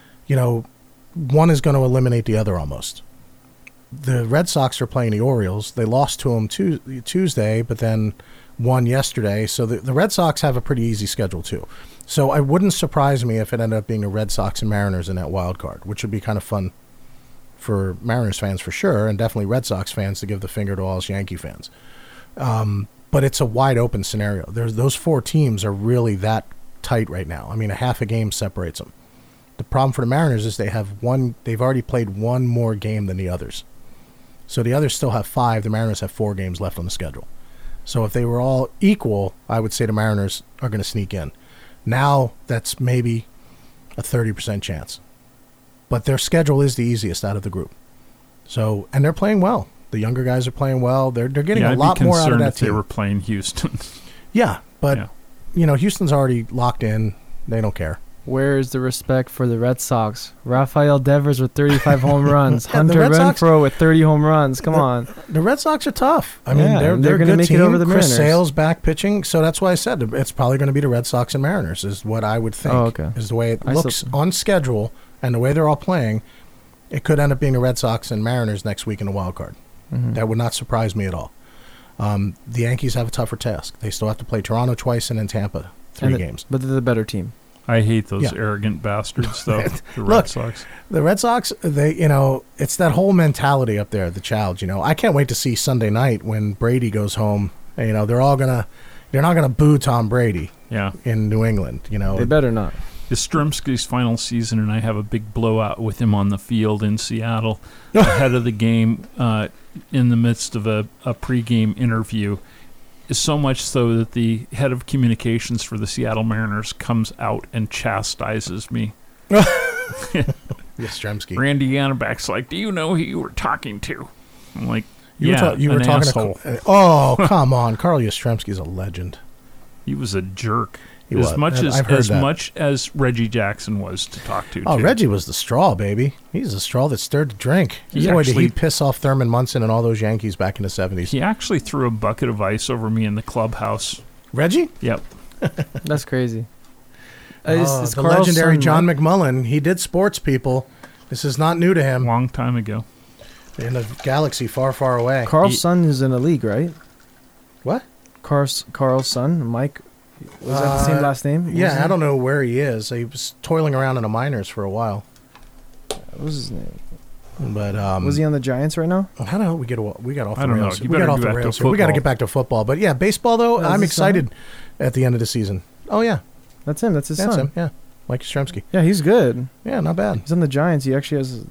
one is going to eliminate the other almost. The Red Sox are playing the Orioles. They lost to them Tuesday, but then won yesterday. So the Red Sox have a pretty easy schedule too. So I wouldn't surprise me if it ended up being a Red Sox and Mariners in that wild card, which would be kind of fun for Mariners fans for sure, and definitely Red Sox fans to give the finger to all us Yankee fans. But it's a wide open scenario. Those 4 teams are really that tight right now. I mean, a half a game separates them. The problem for the Mariners is they've already played one more game than the others. So the others still have 5. The Mariners have 4 games left on the schedule. So if they were all equal, I would say the Mariners are going to sneak in. Now that's maybe a 30% chance. But their schedule is the easiest out of the group. So, and they're playing well. The younger guys are playing well. They're getting a lot more out of that team. They were playing Houston. Yeah, but Houston's already locked in. They don't care. Where is the respect for the Red Sox? Rafael Devers with 35 home runs. Hunter Renfroe with 30 home runs. Come on. The Red Sox are tough. I mean, they're going to make it over the Mariners. Chris Sale's back pitching, so that's why I said it's probably going to be the Red Sox and Mariners is what I would think. Oh, okay. Is the way it looks on schedule and the way they're all playing. It could end up being the Red Sox and Mariners next week in the wild card. Mm-hmm. That would not surprise me at all. The Yankees have a tougher task. They still have to play Toronto twice and then Tampa 3 games. But they're the better team. I hate those arrogant bastards, though. The Red Sox. The Red Sox, it's that whole mentality up there, the Childs. I can't wait to see Sunday night when Brady goes home. They're not gonna boo Tom Brady. Yeah. In New England, They better not. It's Yastrzemski's final season, and I have a big blowout with him on the field in Seattle ahead of the game, in the midst of a pregame interview. So much so that the head of communications for the Seattle Mariners comes out and chastises me. Yastrzemski. Randy Yanabak's like, "Do you know who you were talking to?" I'm like, you were talking to. Oh, come on, Carl Yastrzemski's a legend. He was a jerk. He was. As much as Reggie Jackson was to talk to. Oh, too. Reggie was the straw, baby. He's the straw that stirred the drink. Boy, did he piss off Thurman Munson and all those Yankees back in the 70s. He actually threw a bucket of ice over me in the clubhouse. Reggie? Yep. That's crazy. The legendary John McMullen. He did sports, people. This is not new to him. Long time ago. In a galaxy far, far away. Carl's son is in the league, right? What? Carl's son, Mike. Was that the same last name? Yeah, I don't know where he is. He was toiling around in the minors for a while. What was his name? But was he on the Giants right now? I don't know. We got off the rails. We got off the rails. We got to get back to football. But yeah, baseball though, I'm excited at the end of the season. Oh yeah, that's him. That's his son. Him. Yeah, Mike Yastrzemski. Yeah, he's good. Yeah, not bad. He's on the Giants. He actually has,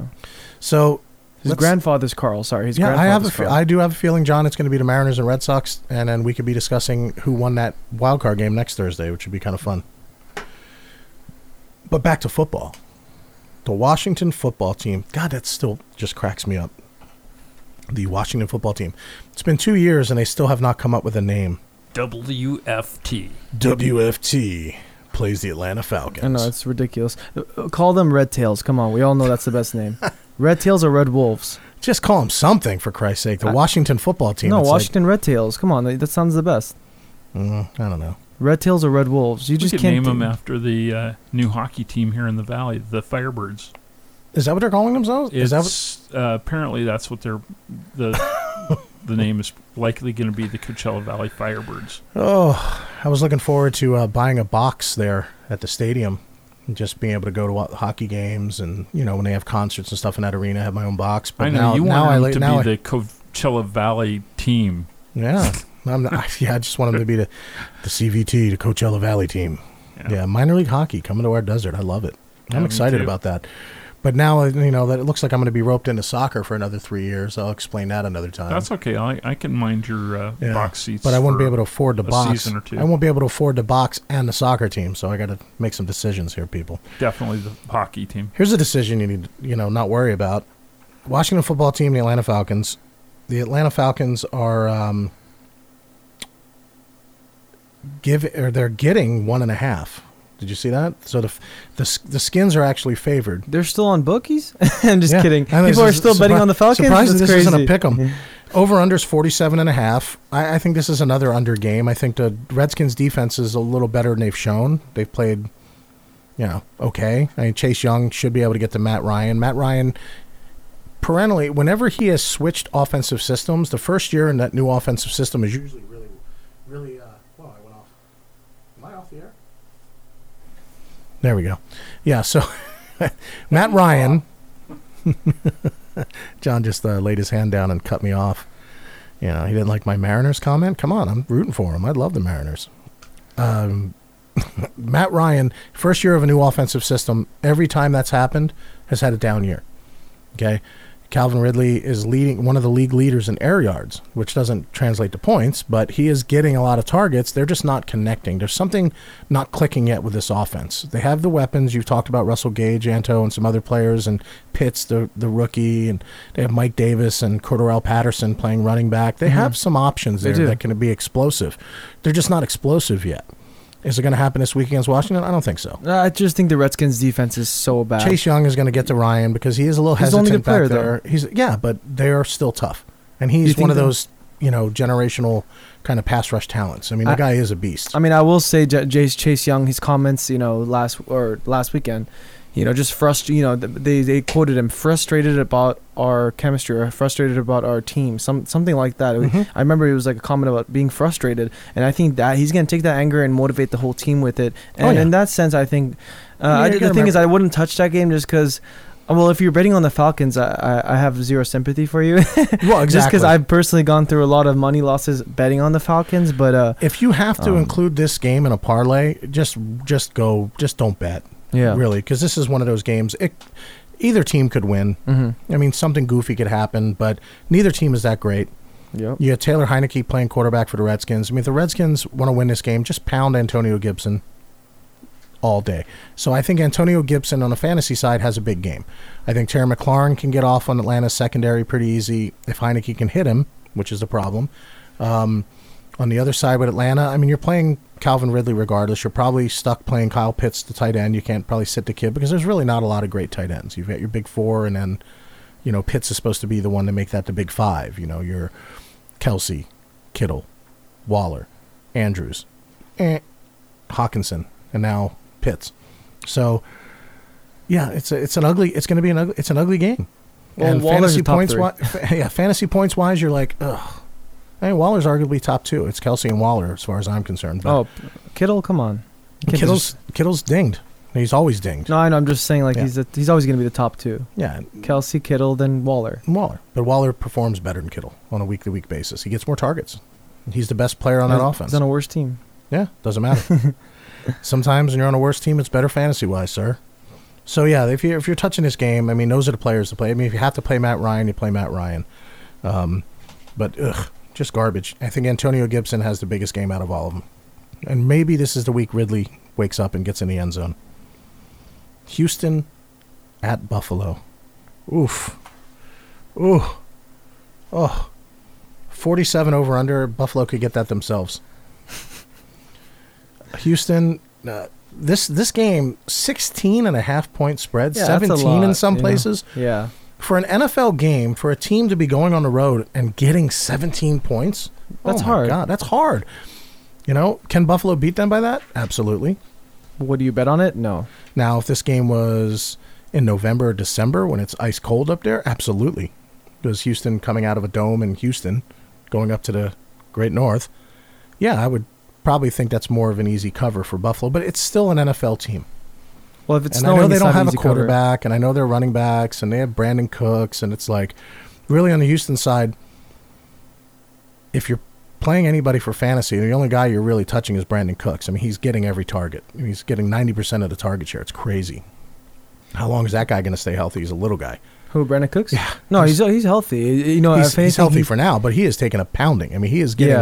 So his grandfather's Carl. Sorry, I do have a feeling, John, it's going to be the Mariners and Red Sox, and then we could be discussing who won that wild card game next Thursday, which would be kind of fun. But back to football. The Washington football team. God, that still just cracks me up. The Washington football team. It's been 2 years, and they still have not come up with a name. WFT. WFT plays the Atlanta Falcons. I know, it's ridiculous. Call them Red Tails. Come on, we all know that's the best name. Red Tails or Red Wolves? Just call them something, for Christ's sake. The Washington football team. No, Washington Red Tails. Come on, that sounds the best. I don't know. Red Tails or Red Wolves? You just can't name them after the new hockey team here in the Valley, the Firebirds. Is that what they're calling themselves? Apparently that's what the name is likely going to be, the Coachella Valley Firebirds. Oh, I was looking forward to buying a box there at the stadium and just being able to go to hockey games and, when they have concerts and stuff in that arena, I have my own box. But I know, you want them to be the Coachella Valley team. Yeah. I just want them to be the CVT, the Coachella Valley team. Yeah, minor league hockey coming to our desert. I love it. I'm excited about that. But now, that it looks like I'm going to be roped into soccer for another 3 years. I'll explain that another time. That's okay. I can mind your box seats. But I won't be able to afford the box. Season or two. I won't be able to afford the box and the soccer team, so I got to make some decisions here, people. Definitely the hockey team. Here's a decision you need to, not worry about. Washington football team, the Atlanta Falcons. The Atlanta Falcons are they're getting 1.5. Did you see that? So the Skins are actually favored. They're still on bookies? I'm just kidding. And People are still betting on the Falcons? Surprisingly, That's this isn't a crazy. pick 'em. Over-under's 47.5. I think this is another under game. I think the Redskins' defense is a little better than they've shown. They've played, okay. I mean, Chase Young should be able to get to Matt Ryan. Matt Ryan, perennially, whenever he has switched offensive systems, the first year in that new offensive system is usually really, whoa, I went off. Am I off the air? There we go. Yeah, so Matt Ryan... John just laid his hand down and cut me off. He didn't like my Mariners comment. Come on, I'm rooting for him. I love the Mariners. Matt Ryan, first year of a new offensive system, every time that's happened, has had a down year. Okay? Calvin Ridley is leading one of the league leaders in air yards, which doesn't translate to points, but he is getting a lot of targets. They're just not connecting. There's something not clicking yet with this offense. They have the weapons. You've talked about Russell Gage, Anto, and some other players, and Pitts, the rookie, and they have Mike Davis and Cordarrelle Patterson playing running back. They have some options there that can be explosive. They're just not explosive yet. Is it going to happen this week against Washington? I don't think so. I just think the Redskins' defense is so bad. Chase Young is going to get to Ryan because he is a little hesitant only good player, back there. But they're still tough. And he's one of those, generational kind of pass rush talents. I mean, the guy is a beast. I mean, I will say Chase Young, his comments, last weekend, just frustrated. They quoted him frustrated about our chemistry or frustrated about our team, something like that. I remember it was like a comment about being frustrated, and I think that he's going to take that anger and motivate the whole team with it. And in that sense, I think the thing is, I wouldn't touch that game just because. Well, if you're betting on the Falcons, I have zero sympathy for you. Well, exactly. Just because I've personally gone through a lot of money losses betting on the Falcons, but if you have to include this game in a parlay, just don't bet. Yeah, really, because this is one of those games. Either team could win. I mean, something goofy could happen, but neither team is that great. Yep. You have Taylor Heineke playing quarterback for the Redskins. I mean, if the Redskins want to win this game, just pound Antonio Gibson all day. So I think Antonio Gibson on the fantasy side has a big game. I think Terry McLaurin can get off on Atlanta's secondary pretty easy if Heineke can hit him, which is the problem. On the other side with Atlanta, I mean, you're playing Calvin Ridley regardless. You're probably stuck playing Kyle Pitts, the tight end. You can't probably sit the kid because there's really not a lot of great tight ends. You've got your big four, and then, Pitts is supposed to be the one to make that the big five. Your Kelsey, Kittle, Waller, Andrews, Hawkinson, and now Pitts. So, yeah, it's an ugly game. Well, and Waller's fantasy points wise, you're like, ugh. I mean, Waller's arguably top two. It's Kelsey and Waller as far as I'm concerned. But Kittle, come on. Kittle's dinged. He's always dinged. No, I know. I'm just saying, he's always going to be the top two. Yeah. Kelsey, Kittle, then Waller. But Waller performs better than Kittle on a week-to-week basis. He gets more targets. He's the best player on that offense. He's on a worse team. Yeah, doesn't matter. Sometimes when you're on a worse team, it's better fantasy-wise, sir. So, yeah, if you're touching this game, I mean, those are the players to play. I mean, if you have to play Matt Ryan, you play Matt Ryan. Just garbage. I think Antonio Gibson has the biggest game out of all of them. And maybe this is the week Ridley wakes up and gets in the end zone. Houston at Buffalo. Oof. Ooh. Oh. 47 over under. Buffalo could get that themselves. Houston, this game, 16.5 point spread, 17 in some places. Yeah. For an NFL game, for a team to be going on the road and getting 17 points, that's hard. God, that's hard. Can Buffalo beat them by that? Absolutely. Would you bet on it? No. Now, if this game was in November or December when it's ice cold up there, absolutely. Because Houston coming out of a dome in Houston, going up to the Great North, yeah, I would probably think that's more of an easy cover for Buffalo, but it's still an NFL team. Well, if it's and snowing, I know they don't have a easy quarterback, and I know they're running backs, and they have Brandon Cooks, and it's like, really on the Houston side, if you're playing anybody for fantasy, the only guy you're really touching is Brandon Cooks. I mean, he's getting every target. He's getting 90% of the target share. It's crazy. How long is that guy going to stay healthy? He's a little guy. Who, Brandon Cooks? Yeah. No, he's healthy. He's healthy for now, but he is taking a pounding. I mean, he is getting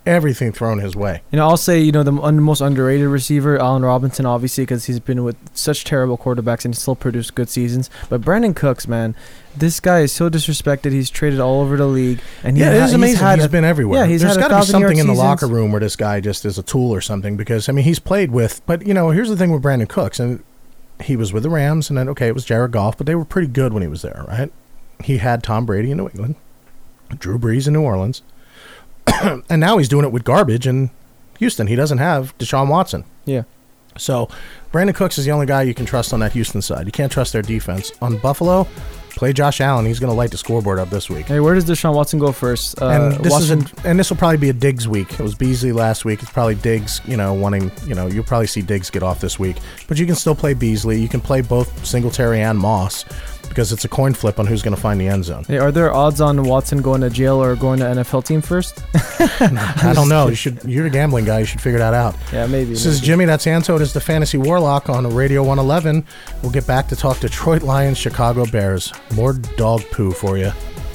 everything thrown his way. I'll say, the most underrated receiver, Allen Robinson, obviously, because he's been with such terrible quarterbacks and still produced good seasons. But Brandon Cooks, man, this guy is so disrespected. He's traded all over the league. And it is amazing. He's been everywhere. Yeah, There's got to be something in the locker room where this guy just is a tool or something, because, he's played with, but, here's the thing with Brandon Cooks, and he was with the Rams, and then, okay, it was Jared Goff, but they were pretty good when he was there, right? He had Tom Brady in New England, Drew Brees in New Orleans, and now he's doing it with garbage in Houston. He doesn't have Deshaun Watson. Yeah. So Brandon Cooks is the only guy you can trust on that Houston side. You can't trust their defense. On Buffalo, play Josh Allen. He's going to light the scoreboard up this week. Hey, where does Deshaun Watson go first? And this will probably be a Diggs week. It was Beasley last week. It's probably Diggs, wanting, you'll probably see Diggs get off this week. But you can still play Beasley. You can play both Singletary and Moss, because it's a coin flip on who's going to find the end zone. Hey, are there odds on Watson going to jail or going to NFL team first? I don't know. You're a gambling guy. You should figure that out. Yeah, maybe. This is Jimmy. That's Anto. It is the Fantasy Warlock on Radio 111. We'll get back to talk Detroit Lions, Chicago Bears. More dog poo for you.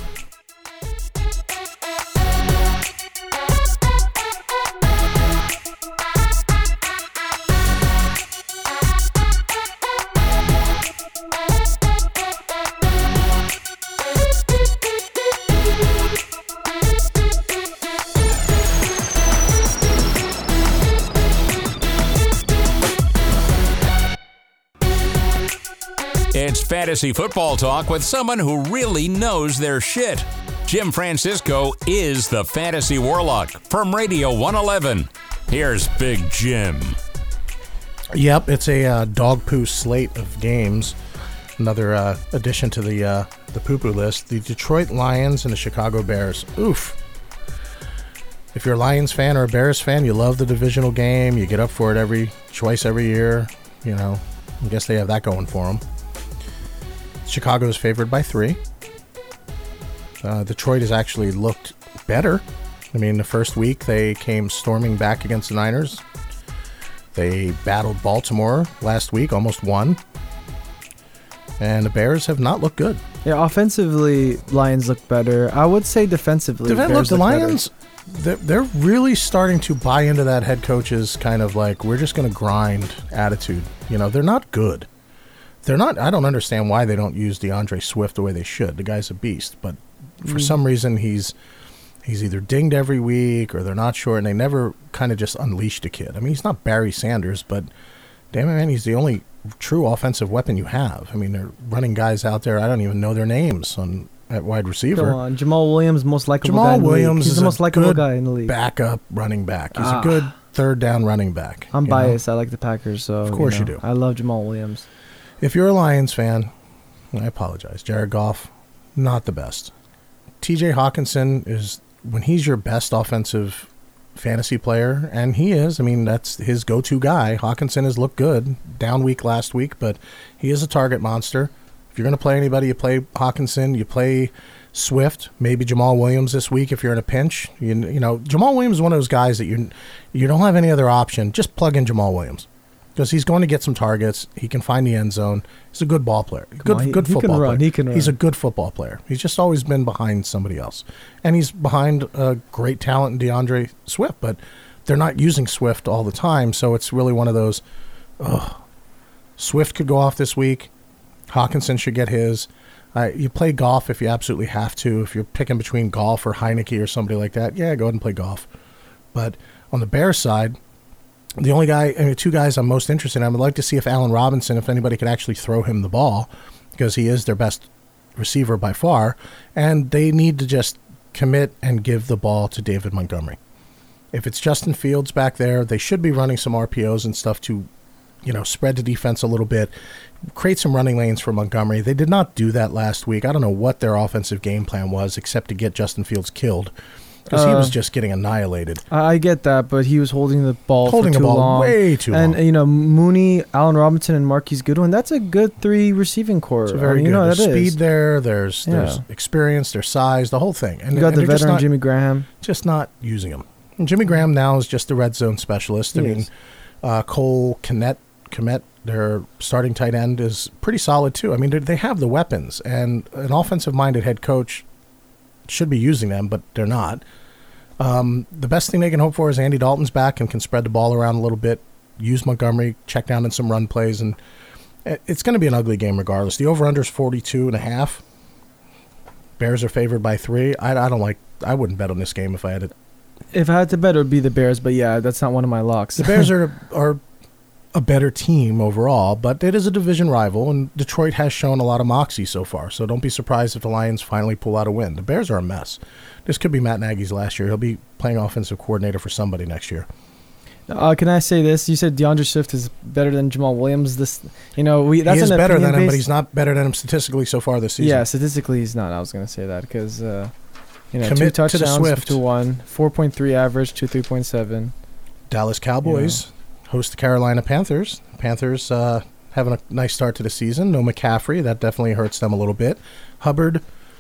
It's fantasy football talk with someone who really knows their shit. Jim Francisco is the Fantasy Warlock from Radio 111. Here's Big Jim. Yep, it's a dog poo slate of games. Another addition to the poo-poo list. The Detroit Lions and the Chicago Bears. Oof. If you're a Lions fan or a Bears fan, you love the divisional game. You get up for it twice every year. I guess they have that going for them. Chicago is favored by 3. Detroit has actually looked better. The first week they came storming back against the Niners. They battled Baltimore last week, almost won. And the Bears have not looked good. Yeah, offensively, Lions look better. I would say defensively, Bears the look Lions, they're really starting to buy into that head coach's kind of like, we're just going to grind attitude. They're not good. They're not. I don't understand why they don't use DeAndre Swift the way they should. The guy's a beast, but for some reason he's either dinged every week or they're not sure, and they never kind of just unleash the kid. He's not Barry Sanders, but damn it, man, he's the only true offensive weapon you have. They're running guys out there. I don't even know their names at wide receiver. Come on, Jamal Williams, most likable guy in the league. He's the most likable guy in the league. Backup running back. He's a good third down running back. I'm biased. I like the Packers, so of course you do. I love Jamal Williams. If you're a Lions fan, I apologize. Jared Goff, not the best. TJ Hawkinson is, when he's your best offensive fantasy player, and he is, that's his go-to guy. Hawkinson has looked good. Down week last week, but he is a target monster. If you're going to play anybody, you play Hawkinson, you play Swift, maybe Jamal Williams this week if you're in a pinch. Jamal Williams is one of those guys that you don't have any other option. Just plug in Jamal Williams. Because he's going to get some targets. He can find the end zone. He's a good ball player. Good football player. He can run. He's a good football player. He's just always been behind somebody else. And he's behind a great talent in DeAndre Swift, but they're not using Swift all the time, so it's really one of those, Swift could go off this week. Hawkinson should get his. You play Goff if you absolutely have to. If you're picking between Goff or Heineke or somebody like that, yeah, go ahead and play Goff. But on the Bears side, the only two guys I'm most interested in, I would like to see if Allen Robinson, if anybody could actually throw him the ball, because he is their best receiver by far, and they need to just commit and give the ball to David Montgomery. If it's Justin Fields back there, they should be running some RPOs and stuff to, spread the defense a little bit, create some running lanes for Montgomery. They did not do that last week. I don't know what their offensive game plan was, except to get Justin Fields killed. Because he was just getting annihilated. I get that, but he was holding the ball for too long. Way too long. And, Mooney, Allen Robinson, and Marquise Goodwin, that's a good 3 receiving core. It's very good. There's speed there. There's experience. There's size. The whole thing. And you got the veteran Jimmy Graham. Just not using him. And Jimmy Graham now is just the red zone specialist. Cole Kmet, their starting tight end, is pretty solid too. They have the weapons, and an offensive-minded head coach should be using them, but they're not. The best thing they can hope for is Andy Dalton's back and can spread the ball around a little bit, use Montgomery, check down in some run plays, and it's going to be an ugly game regardless. The over-under is 42.5. Bears are favored by 3. I wouldn't bet on this game if I had it. If I had to bet, it would be the Bears, but yeah, that's not one of my locks. The Bears are a better team overall, but it is a division rival, and Detroit has shown a lot of moxie so far, so don't be surprised if the Lions finally pull out a win. The Bears are a mess. This could be Matt Nagy's last year. He'll be playing offensive coordinator for somebody next year. Can I say this? You said DeAndre Swift is better than Jamal Williams. That's he is better than him, but he's not better than him statistically so far this season. Yeah, statistically he's not. I was going to say that because 2 Commit touchdowns to Swift. to 1, 4.3 average to 3.7. Dallas Cowboys host the Carolina Panthers. Panthers having a nice start to the season. No McCaffrey. That definitely hurts them a little bit. Hubbard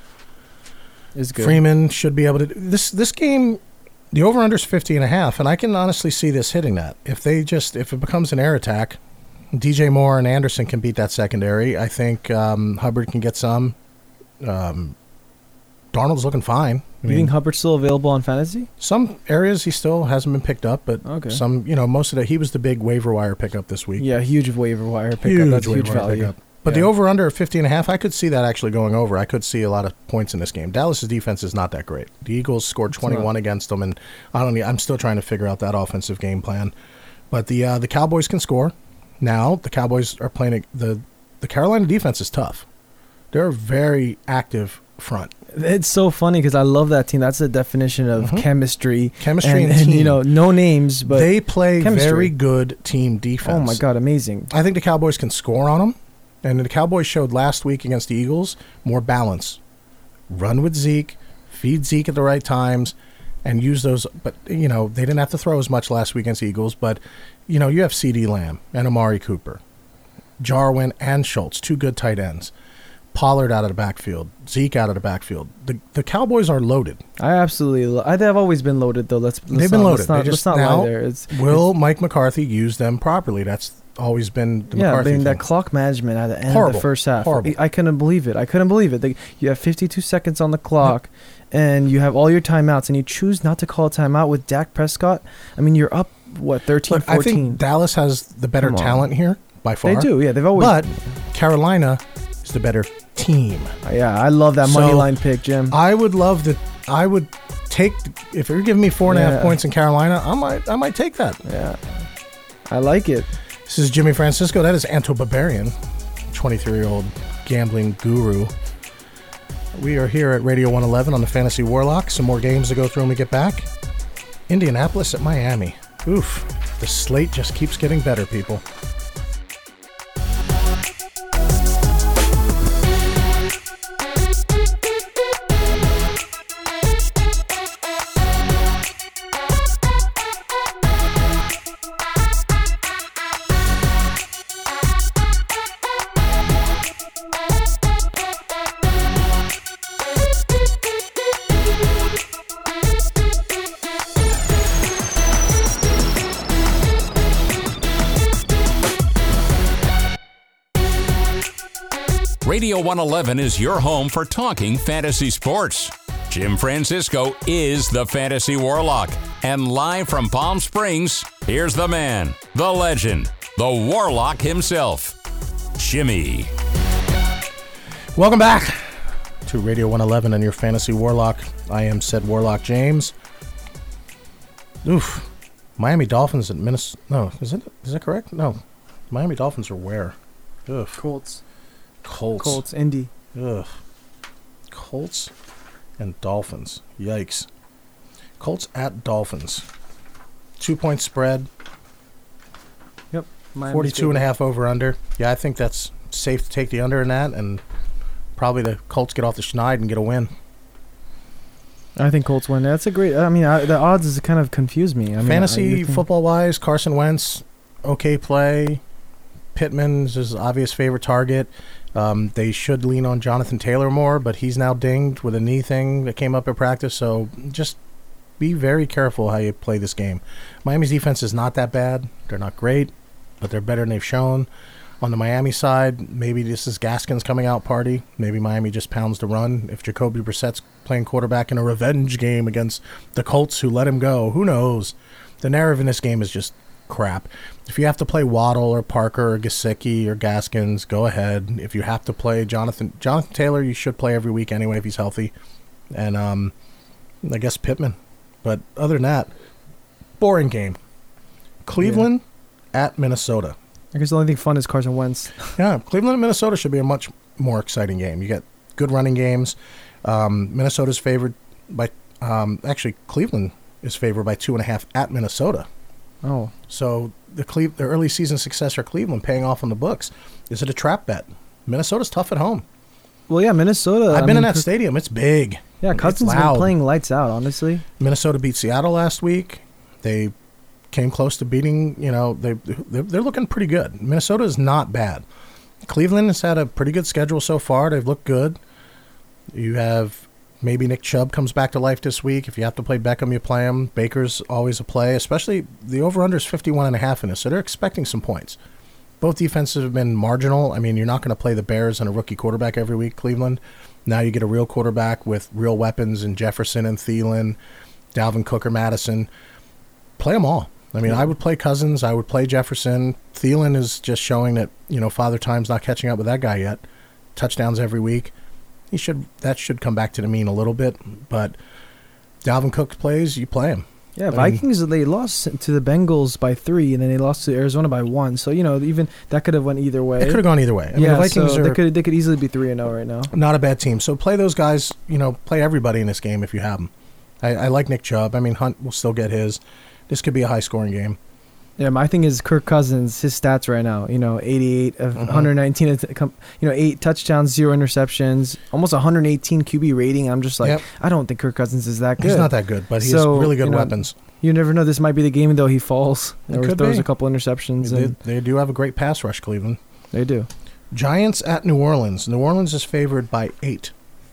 is good. Freeman should be able to. This game, the over-under is 50.5, and I can honestly see this hitting that. If it becomes an air attack, DJ Moore and Anderson can beat that secondary. I think Hubbard can get some. Darnold's looking fine. You think Hubbard's still available on fantasy? Some areas he still hasn't been picked up, but some, most of that, he was the big waiver wire pickup this week. Yeah, huge waiver wire pickup. That's huge value. Pickup. But the over-under of 50.5, I could see that actually going over. I could see a lot of points in this game. Dallas' defense is not that great. The Eagles scored 21 against them, and I'm still trying to figure out that offensive game plan. But the Cowboys can score. Now, the Cowboys are playing the Carolina defense is tough. They're a very active front. It's so funny because I love that team. That's the definition of chemistry. Chemistry and team. No names, but they play chemistry. Very good team defense. Oh, my God, amazing. I think the Cowboys can score on them. And the Cowboys showed last week against the Eagles more balance. Run with Zeke, feed Zeke at the right times, and use those. But, they didn't have to throw as much last week against the Eagles. But, you have CeeDee Lamb and Amari Cooper, Jarwin and Schultz, 2 good tight ends. Pollard out of the backfield, Zeke out of the backfield. The Cowboys are loaded. I absolutely. They've always been loaded, though. They've been loaded. Let's not lie there. Will Mike McCarthy use them properly? That's always been the McCarthy thing. That clock management at the end of the first half. Horrible. I couldn't believe it. You have 52 seconds on the clock, and you have all your timeouts, and you choose not to call a timeout with Dak Prescott. I mean, you're up, 13, 14? I think Dallas has the better talent here, by far. They do, yeah. They've always. But Carolina is the better team. Yeah, I love that money line pick, Jim. I would love that. I would take, if you're giving me 4.5 points in Carolina, I might take that. Yeah, I like it. This is Jimmy Francisco. That is Anto Barbarian, 23-year-old gambling guru. We are here at Radio 111 on the Fantasy Warlock. Some more games to go through when we get back. Indianapolis at Miami. Oof. The slate just keeps getting better, people. Radio 111 is your home for talking fantasy sports. Jim Francisco is the Fantasy Warlock. And live from Palm Springs, here's the man, the legend, the Warlock himself, Jimmy. Welcome back to Radio 111 and your Fantasy Warlock. I am said Warlock James. Oof. Miami Dolphins at Minnesota. No, is that correct? No. Miami Dolphins are where? Oof. Colts, Indy. Ugh. Colts and Dolphins. Yikes. Colts at Dolphins. 2-point spread. Yep. 42.5 over under. Yeah, I think that's safe to take the under in that, and probably the Colts get off the schneid and get a win. I think Colts win. That's a great. The odds is kind of confuse me. Fantasy football wise, Carson Wentz, okay play. Pittman's his obvious favorite target. They should lean on Jonathan Taylor more, but he's now dinged with a knee thing that came up at practice. So just be very careful how you play this game. Miami's defense is not that bad. They're not great, but they're better than they've shown. On the Miami side, maybe this is Gaskin's coming out party. Maybe Miami just pounds the run. If Jacoby Brissett's playing quarterback in a revenge game against the Colts who let him go, who knows? The narrative in this game is just crap. If you have to play Waddle or Parker or Gesicki or Gaskins, go ahead. If you have to play Jonathan Taylor, you should play every week anyway if he's healthy. And I guess Pittman. But other than that, boring game. Cleveland at Minnesota. I guess the only thing fun is Carson Wentz. Yeah, Cleveland and Minnesota should be a much more exciting game. You get good running games. Minnesota's favored by actually Cleveland is favored by 2.5 at Minnesota. Oh, So the early season success for Cleveland paying off on the books. Is it a trap bet? Minnesota's tough at home. well, yeah, Minnesota. I've been in that stadium. It's big. Yeah, It's Cousins been loud. playing lights out. Honestly, Minnesota beat Seattle last week. They came close to beating. They're looking pretty good. Minnesota is not bad. Cleveland has had a pretty good schedule so far. They've looked good. You have maybe Nick Chubb comes back to life this week. If you have to play Beckham, you play him. Baker's always a play. Especially the over/under is 51.5 in this, so they're expecting some points. Both defenses have been marginal. I mean, you're not going to play the Bears and a rookie quarterback every week, Cleveland. Now you get a real quarterback with real weapons in Jefferson and Thielen, Dalvin Cook or Madison. Play them all. I mean, I would play Cousins. I would play Jefferson. Thielen is just showing that, Father Time's not catching up with that guy yet. Touchdowns every week. That should come back to the mean a little bit. But Dalvin Cook plays, you play him. yeah, Vikings they lost to the Bengals by 3, and then they lost to Arizona by 1. So even that could have went either way. It could have gone either way. I mean, the Vikings so are they could easily be 3-0 right now. not a bad team. So play those guys. Play everybody in this game if you have them. I like Nick Chubb. I mean, Hunt will still get his. This could be a high-scoring game. Yeah, my thing is Kirk Cousins, his stats right now, 88 of 119, 8 touchdowns, 0 interceptions, almost 118 QB rating. I'm just like, Yep. I don't think Kirk Cousins is that good. He's not that good, but he has So, really good weapons. You never know. This might be the game, though, he falls. It Or could throws be. a couple interceptions. And They do have a great pass rush, Cleveland. they do. Giants at New Orleans. New Orleans is favored by 8.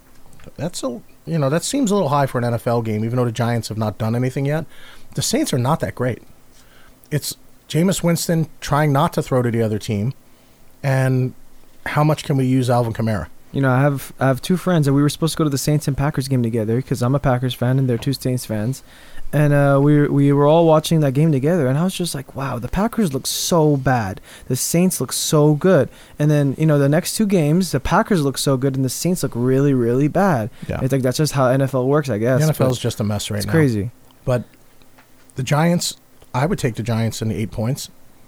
That seems a little high for an NFL game, even though the Giants have not done anything yet. The Saints are not that great. It's Jameis Winston trying not to throw to the other team, and how much can we use Alvin Kamara? I have 2 friends, and we were supposed to go to the Saints and Packers game together because I'm a Packers fan and they're 2 Saints fans. And we were all watching that game together, and I was just like, wow, the Packers look so bad. The Saints look so good. And then, the next 2 games, the Packers look so good, and the Saints look really, really bad. Yeah. It's like that's just how NFL works, I guess. The NFL but is just a mess right it's now. crazy. But the Giants, I would take the Giants in 8 points.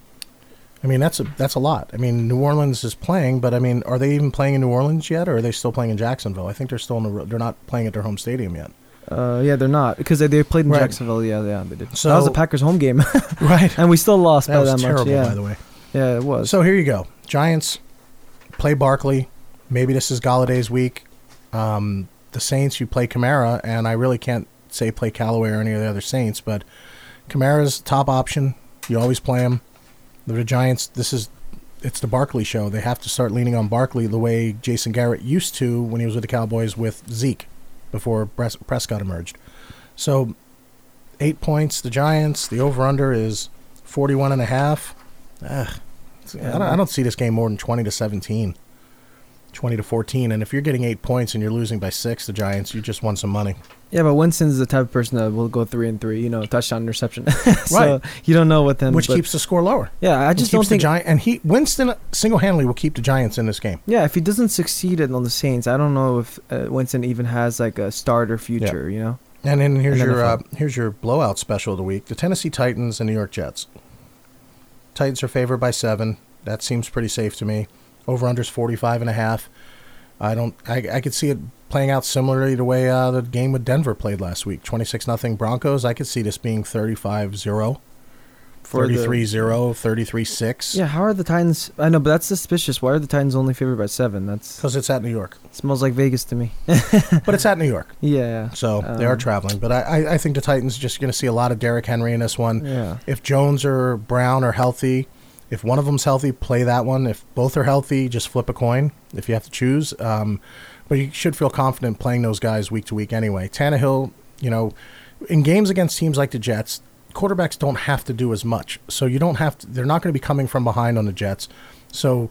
I mean, that's a lot. I mean, New Orleans is playing, but I mean, are they even playing in New Orleans yet, or are they still playing in Jacksonville? I think they're still they're not playing at their home stadium yet. Yeah, they're not because they played in Right. Jacksonville. Yeah, they did. So- that was the Packers' home game, Right. and we still lost That by was that terrible, much. Yeah, by the way. yeah, it was. So here you go. Giants play Barkley. Maybe this is Galladay's week. The Saints, you play Kamara, and I really can't say play Callaway or any of the other Saints, but Kamara's top option. You always play him. The Giants, it's the Barkley show. They have to start leaning on Barkley the way Jason Garrett used to when he was with the Cowboys with Zeke before Prescott emerged. So 8 points, the Giants. The over-under is 41.5. I don't see this game more than 20-17. 20-14, and if you're getting 8 points and you're losing by 6, the Giants, you just won some money. Yeah, but Winston's the type of person that will go 3-3. Touchdown, interception. So Right. you don't know with him, Which but- keeps the score lower. Yeah, I just don't think. Winston single-handedly will keep the Giants in this game. Yeah, if he doesn't succeed on the Saints, I don't know if Winston even has like a starter future. And then here's And your NFL. here's your blowout special of the week: the Tennessee Titans and New York Jets. Titans are favored by 7. That seems pretty safe to me. Over/under's 45.5. I could see it playing out similarly to the way the game with Denver played last week. 26-0 Broncos. I could see this being 35-0, 33-0, 33-6. Yeah, how are the Titans? I know, but that's suspicious. Why are the Titans only favored by 7? That's Because it's at New York. smells like Vegas to me. But it's at New York, Yeah. so they are traveling. But I think the Titans just going to see a lot of Derrick Henry in this one. Yeah. If Jones or Brown are healthy, if one of them's healthy, play that one. If both are healthy, just flip a coin if you have to choose. But you should feel confident playing those guys week to week anyway. Tannehill, in games against teams like the Jets, quarterbacks don't have to do as much. So you don't have to, they're not going to be coming from behind on the Jets. So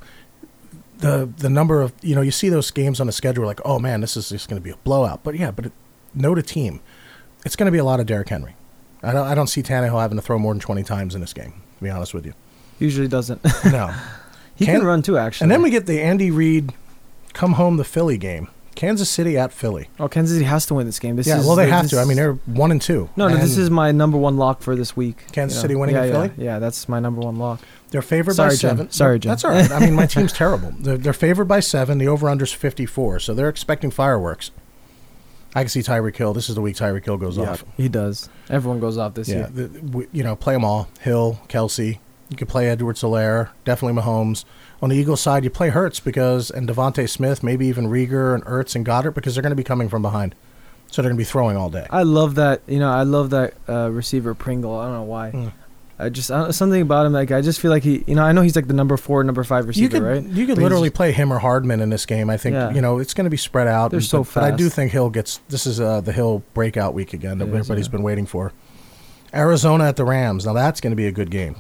the number of, you see those games on the schedule like, oh man, this is just going to be a blowout. But know the team. It's going to be a lot of Derrick Henry. I don't see Tannehill having to throw more than 20 times in this game, to be honest with you. Usually doesn't. No. He can run too, actually. And then we get the Andy Reid come home to Philly game. Kansas City at Philly. Oh, Kansas City has to win this game. They have to. I mean, they're 1-2. No, this is my number one lock for this week. Kansas City winning in Philly? Yeah, that's my number one lock. They're favored by 7. Sorry, Jim. That's all right. I mean, my team's terrible. They're favored by 7. The over-under's 54, so they're expecting fireworks. I can see Tyreek Hill. This is the week Tyreek Hill goes off. He does. Everyone goes off this year. Play them all. Hill, Kelsey. You could play Edwards-Helaire, definitely Mahomes. On the Eagles side, you play Hurts and Devontae Smith, maybe even Rieger and Ertz and Goddard, because they're going to be coming from behind. So they're going to be throwing all day. I love that. I love that receiver Pringle. I don't know why. Something about him. Like I just feel like he. I know he's like the number 4, number 5 receiver, right? You could literally play him or Hardman in this game. I think it's going to be spread out. They're so fast. But I do think Hill gets. This is the Hill breakout week again that everybody's been waiting for. Arizona at the Rams. Now that's going to be a good game.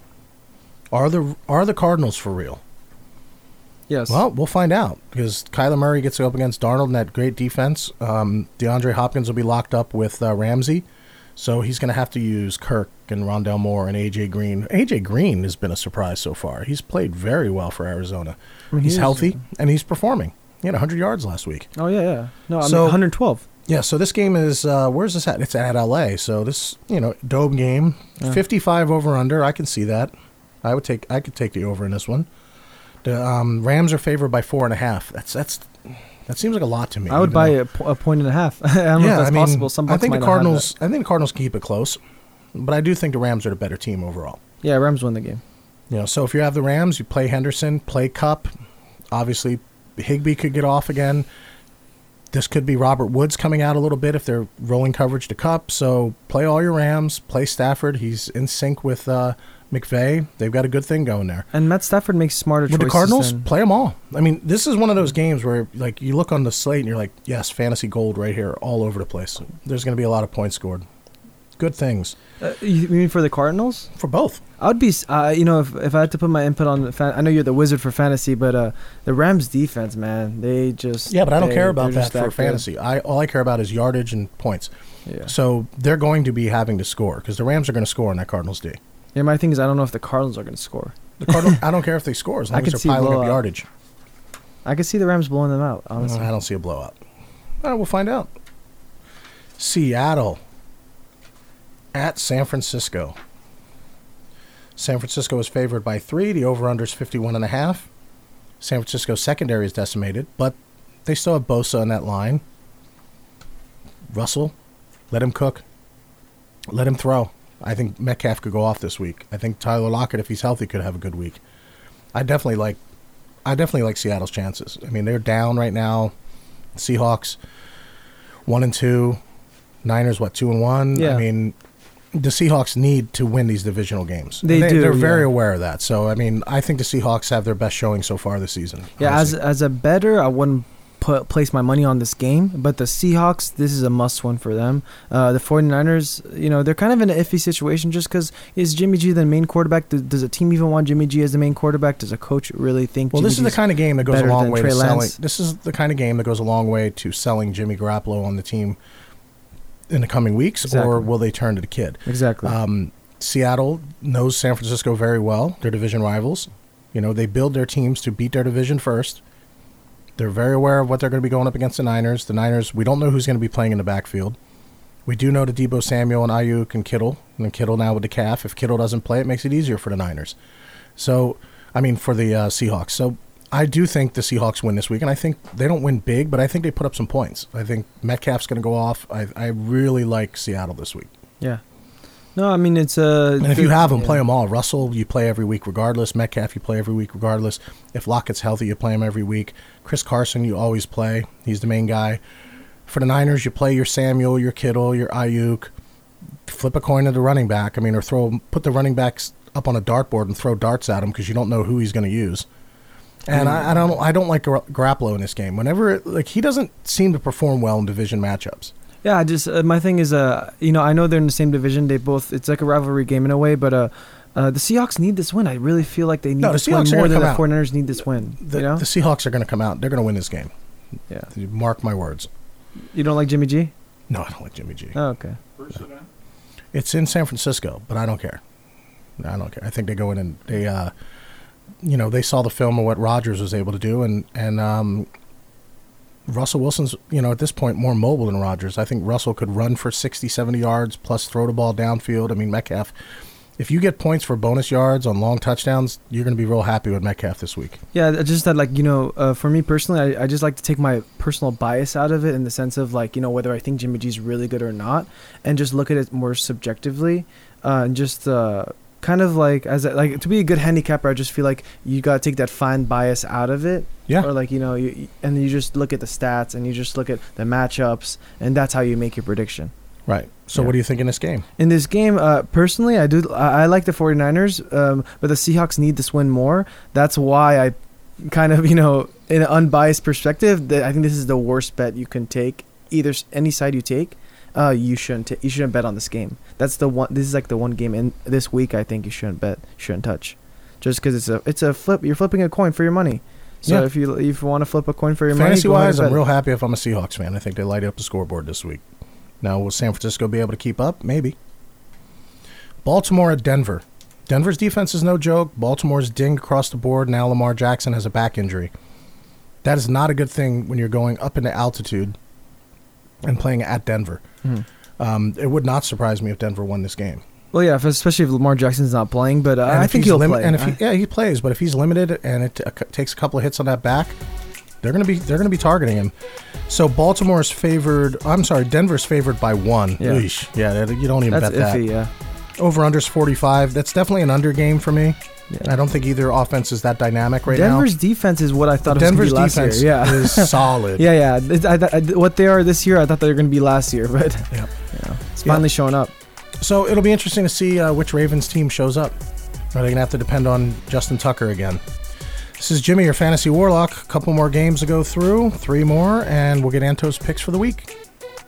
Are the Cardinals for real? Yes. Well, we'll find out because Kyler Murray gets up against Darnold in that great defense. DeAndre Hopkins will be locked up with Ramsey, so he's going to have to use Kirk and Rondale Moore and A.J. Green. A.J. Green has been a surprise so far. He's played very well for Arizona. He's healthy, and he's performing. He had 100 yards last week. Oh, yeah. No, 112. Yeah, so this game is, where's this at? It's at L.A., so this, Dome game, 55 over-under. I can see that. I could take the over in this one. The Rams are favored by 4.5. That seems like a lot to me. I would buy a 1.5. I don't know if that's possible. Some I think the Cardinals keep it close, but I do think the Rams are the better team overall. Yeah, Rams win the game. So if you have the Rams, you play Henderson, play Kupp. Obviously, Higbee could get off again. This could be Robert Woods coming out a little bit if they're rolling coverage to Kupp. So play all your Rams. Play Stafford. He's in sync with McVay. They've got a good thing going there. And Matt Stafford makes smarter choices. With the Cardinals, play them all. I mean, this is one of those games where like you look on the slate and you're like, yes, fantasy gold right here all over the place. There's going to be a lot of points scored. Good things. You mean for the Cardinals? For both. I would be, if I had to put my input on, I know you're the wizard for fantasy, but the Rams defense, man, they just. Yeah, but I don't care about that for fantasy. All I care about is yardage and points. Yeah. So they're going to be having to score because the Rams are going to score in that Cardinals D. Yeah, my thing is I don't know if the Cardinals are going to score. The Cardinals, I don't care if they score as long as they're piling up yardage. I could see the Rams blowing them out, honestly. I don't see a blowout. All right, we'll find out. Seattle at San Francisco. San Francisco is favored by 3. The over-under is 51.5. San Francisco's secondary is decimated, but they still have Bosa in that line. Russell, let him cook. Let him throw. I think Metcalf could go off this week. I think Tyler Lockett, if he's healthy, could have a good week. I definitely like Seattle's chances. I mean, they're down right now. Seahawks 1-2. Niners 2-1. Yeah. I mean, the Seahawks need to win these divisional games. They do. They're very aware of that. So, I mean, I think the Seahawks have their best showing so far this season. Yeah, as a bettor, I wouldn't place my money on this game, but the Seahawks, this is a must-win for them. The 49ers, they're kind of in an iffy situation just because is Jimmy G the main quarterback? Does a team even want Jimmy G as the main quarterback? Does a coach really think Jimmy Jimmy this is the kind of game that goes a long way to selling. Lance? This is the kind of game that goes a long way to selling Jimmy Garoppolo on the team in the coming weeks, exactly. Or will they turn to the kid? Exactly. Seattle knows San Francisco very well. They're division rivals. They build their teams to beat their division first. They're very aware of what they're going to be going up against the Niners. The Niners, we don't know who's going to be playing in the backfield. We do know the Deebo Samuel and Ayuk and Kittle. And then Kittle now with the calf. If Kittle doesn't play, it makes it easier for the Niners. So, for the Seahawks. So, I do think the Seahawks win this week. And I think they don't win big, but I think they put up some points. I think Metcalf's going to go off. I really like Seattle this week. Yeah. No, it's a... And if you have them, play them all. Russell, you play every week regardless. Metcalf, you play every week regardless. If Lockett's healthy, you play him every week. Chris Carson, you always play. He's the main guy. For the Niners, you play your Samuel, your Kittle, your Ayuk. Flip a coin to the running back. Or put the running backs up on a dartboard and throw darts at him because you don't know who he's going to use. And I don't like Garoppolo in this game. Whenever he doesn't seem to perform well in division matchups. Yeah, just my thing is, I know they're in the same division. It's like a rivalry game in a way, but the Seahawks need this win. I really feel like they need this win more than the 49ers need this win. The Seahawks are going to come out. They're going to win this game. Yeah. Mark my words. You don't like Jimmy G? No, I don't like Jimmy G. Oh, okay. It's in San Francisco, but I don't care. I don't care. I think they go in and they saw the film of what Rodgers was able to do, and Russell Wilson's, at this point more mobile than Rodgers. I think Russell could run for 60, 70 yards plus throw the ball downfield. I mean, Metcalf, if you get points for bonus yards on long touchdowns, you're going to be real happy with Metcalf this week. Yeah, just that, for me personally, I just like to take my personal bias out of it in the sense of, whether I think Jimmy G's really good or not, and just look at it more subjectively, and just kind of to be a good handicapper, I just feel like you got to take that fine bias out of it. Yeah. Or and you just look at the stats and you just look at the matchups, and that's how you make your prediction. Right. So what do you think in this game? In this game, personally, I like the 49ers, but the Seahawks need this win more. That's why I kind of, in an unbiased perspective, I think this is the worst bet you can take. Either any side you take, you shouldn't bet on this game. That's the one. This is like the one game in this week I think you shouldn't bet, shouldn't touch, just because it's a flip. You're flipping a coin for your money. So if you want to flip a coin for your money, fantasy-wise, I'm real happy if I'm a Seahawks fan. I think they light up the scoreboard this week. Now, will San Francisco be able to keep up? Maybe. Baltimore at Denver. Denver's defense is no joke. Baltimore's dinged across the board. Now Lamar Jackson has a back injury. That is not a good thing when you're going up into altitude and playing at Denver. Mm-hmm. It would not surprise me if Denver won this game. Well, yeah, especially if Lamar Jackson's not playing, but I think he'll play. And he plays, but if he's limited and it takes a couple of hits on that back, they're going to be targeting him. So Denver's favored by 1. Yeah, you don't even bet that. Iffy, yeah. Over-under's 45. That's definitely an under game for me. Yeah. I don't think either offense is that dynamic right Denver's now. Defense is what I thought it was going to be last year. Yeah. Is solid. Yeah. What they are this year, I thought they were going to be last year, but it's finally showing up. So it'll be interesting to see which Ravens team shows up. Are they going to have to depend on Justin Tucker again? This is Jimmy, your fantasy warlock. A couple more games to go through, 3 more, and we'll get Anto's picks for the week.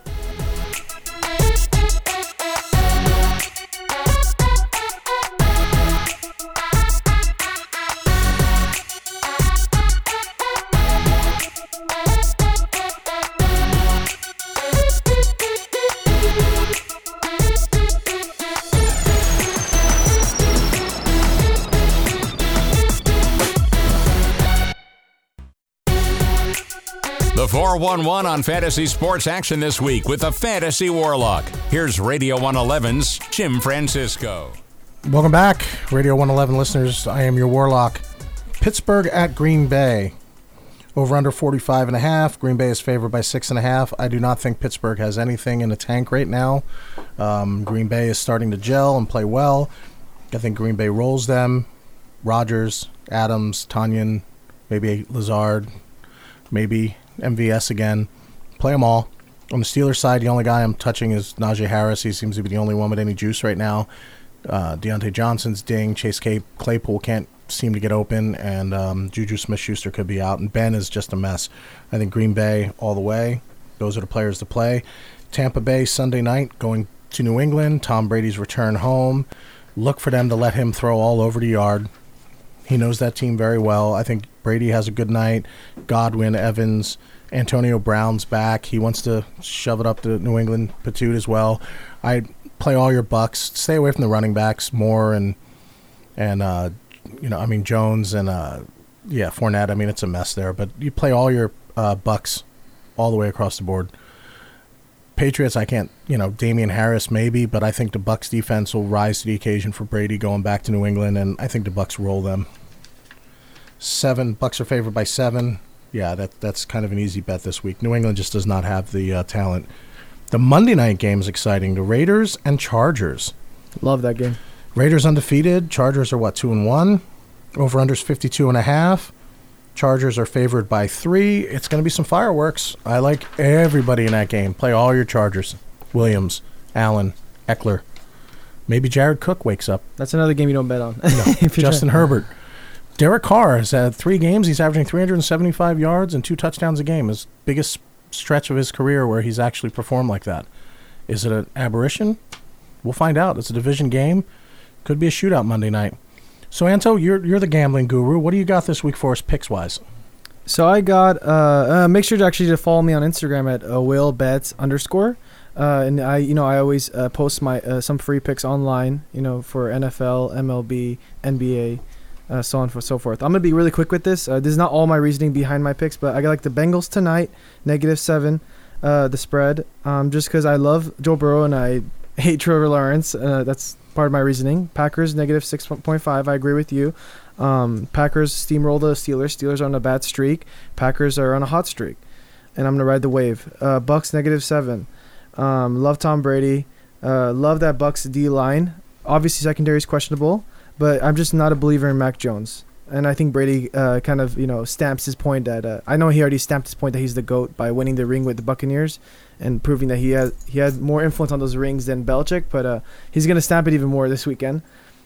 The 411 on Fantasy Sports Action this week with the Fantasy Warlock. Here's Radio 111's Jim Francisco. Welcome back, Radio 111 listeners. I am your Warlock. Pittsburgh at Green Bay. Over under 45.5. Green Bay is favored by 6.5. I do not think Pittsburgh has anything in the tank right now. Green Bay is starting to gel and play well. I think Green Bay rolls them. Rodgers, Adams, Tanyan, maybe Lazard, maybe MVS again. Play them all. On the Steelers side, the only guy I'm touching is Najee Harris. He seems to be the only one with any juice right now. Deontay Johnson's ding. Chase Claypool can't seem to get open. And Juju Smith-Schuster could be out. And Ben is just a mess. I think Green Bay all the way. Those are the players to play. Tampa Bay Sunday night going to New England. Tom Brady's return home. Look for them to let him throw all over the yard. He knows that team very well. I think Brady has a good night. Godwin, Evans, Antonio Brown's back. He wants to shove it up to New England Patoot as well. I play all your bucks. Stay away from the running backs more and Jones and Fournette. I mean, it's a mess there. But you play all your bucks all the way across the board. Patriots, I can't, Damian Harris maybe, but I think the Bucs defense will rise to the occasion for Brady going back to New England, and I think the Bucs roll them. 7, Bucs are favored by 7. Yeah, that's kind of an easy bet this week. New England just does not have the talent. The Monday night game is exciting. The Raiders and Chargers. Love that game. Raiders undefeated. Chargers are 2-1. Over-under's 52.5. Chargers are favored by 3. It's going to be some fireworks. I like everybody in that game. Play all your Chargers. Williams, Allen, Eckler. Maybe Jared Cook wakes up. That's another game you don't bet on. No. Justin Herbert. Derek Carr has had 3 games. He's averaging 375 yards and 2 touchdowns a game. His biggest stretch of his career where he's actually performed like that. Is it an aberration? We'll find out. It's a division game. Could be a shootout Monday night. So, Anto, you're the gambling guru. What do you got this week for us picks-wise? So I got make sure to follow me on Instagram at whalebets_. And I always post my some free picks online, for NFL, MLB, NBA, so on and so forth. I'm gonna be really quick with this. This is not all my reasoning behind my picks, but I got the Bengals tonight, -7, the spread. Just because I love Joe Burrow and I hate Trevor Lawrence. That's part of my reasoning. Packers -6.5. I agree with you. Packers steamroll the Steelers. Steelers are on a bad streak. Packers are on a hot streak, and I'm gonna ride the wave. Bucks -7. Love Tom Brady. Love that Bucks D line. Obviously, secondary is questionable, but I'm just not a believer in Mac Jones. And I think Brady kind of stamps his point that I know he already stamped his point that he's the GOAT by winning the ring with the Buccaneers and proving that he had more influence on those rings than Belichick. But he's gonna stamp it even more this weekend.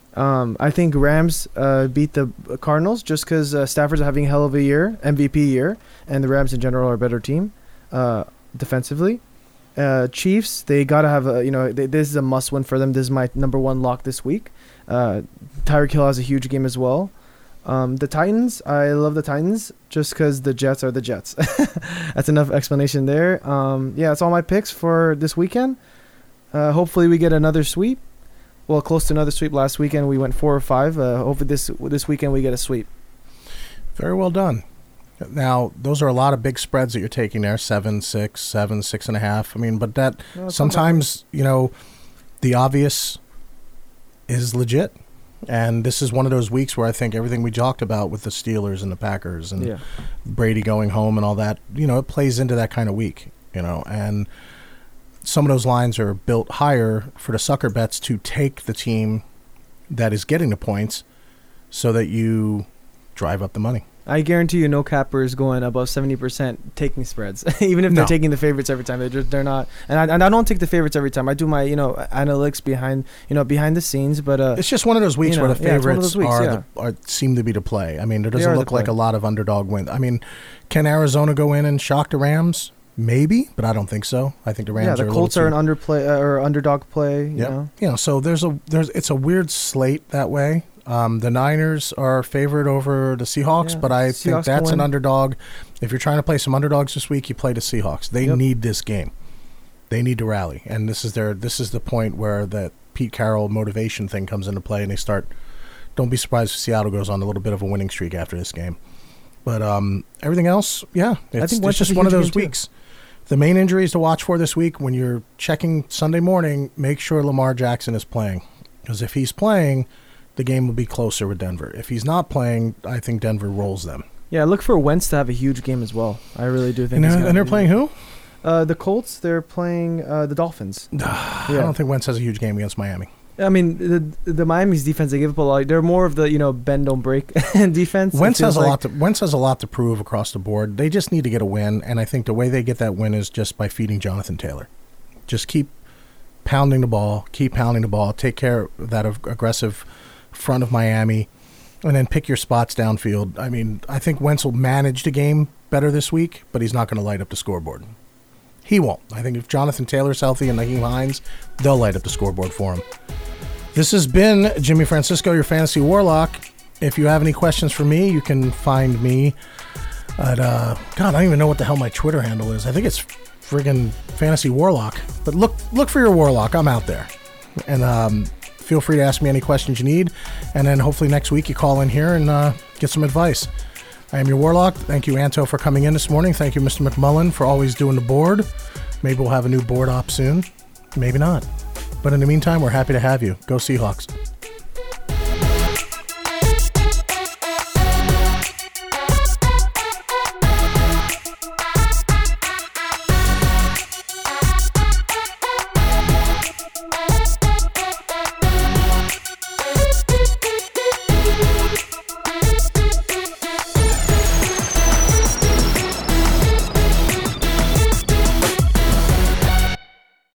I think Rams beat the Cardinals just because Stafford's having a hell of a year, MVP year, and the Rams in general are a better team defensively. Chiefs, they gotta have this is a must win for them. This is my number one lock this week. Tyreek Hill has a huge game as well. The Titans, I love the Titans just because the Jets are the Jets. That's enough explanation there. That's all my picks for this weekend. Hopefully we get another sweep. Well, close to another sweep. Last weekend we went 4 or 5. Hopefully this weekend we get a sweep. Very well done. Now, those are a lot of big spreads that you're taking there, 7, 6, 7, 6.5. I mean, but that sometimes, the obvious is legit. And this is one of those weeks where I think everything we talked about with the Steelers and the Packers and Brady going home and all that, it plays into that kind of week, and some of those lines are built higher for the sucker bets to take the team that is getting the points so that you drive up the money. I guarantee you no capper is going above 70% taking spreads, even if they're taking the favorites every time. They're not. And I don't take the favorites every time. I do my, analytics behind the scenes. But it's just one of those weeks where the favorites seem to be the play. I mean, there doesn't look like a lot of underdog wins. I mean, can Arizona go in and shock the Rams? Maybe, but I don't think so. I think the Rams are. The Colts are an underdog play. You know? So it's a weird slate that way. The Niners are favored over the Seahawks, but I think that's an underdog. If you're trying to play some underdogs this week, you play the Seahawks. They need this game. They need to rally, and this is the point where that Pete Carroll motivation thing comes into play, and they start. Don't be surprised if Seattle goes on a little bit of a winning streak after this game. But everything else, it's just one of those weeks. The main injuries to watch for this week when you're checking Sunday morning, make sure Lamar Jackson is playing, because if he's playing, the game will be closer with Denver. If he's not playing, I think Denver rolls them. Yeah, look for Wentz to have a huge game as well. I really do think. And they're playing who? The Colts. They're playing the Dolphins. I don't think Wentz has a huge game against Miami. I mean, the Miami's defense, they give up a lot. They're more of the bend don't break defense. Wentz has a lot to prove across the board. They just need to get a win, and I think the way they get that win is just by feeding Jonathan Taylor. Just keep pounding the ball, take care of that aggressive front of Miami, and then pick your spots downfield. I mean, I think Wentz will manage the game better this week, but he's not going to light up the scoreboard. He won't. I think if Jonathan Taylor's healthy and Naheem Hines, they'll light up the scoreboard for him. This has been Jimmy Francisco, your Fantasy Warlock. If you have any questions for me, you can find me at, I don't even know what the hell my Twitter handle is. I think it's friggin' Fantasy Warlock. But look for your Warlock. I'm out there. And feel free to ask me any questions you need. And then hopefully next week you call in here and get some advice. I am your Warlock. Thank you, Anto, for coming in this morning. Thank you, Mr. McMullen, for always doing the board. Maybe we'll have a new board op soon. Maybe not. But in the meantime, we're happy to have you. Go Seahawks.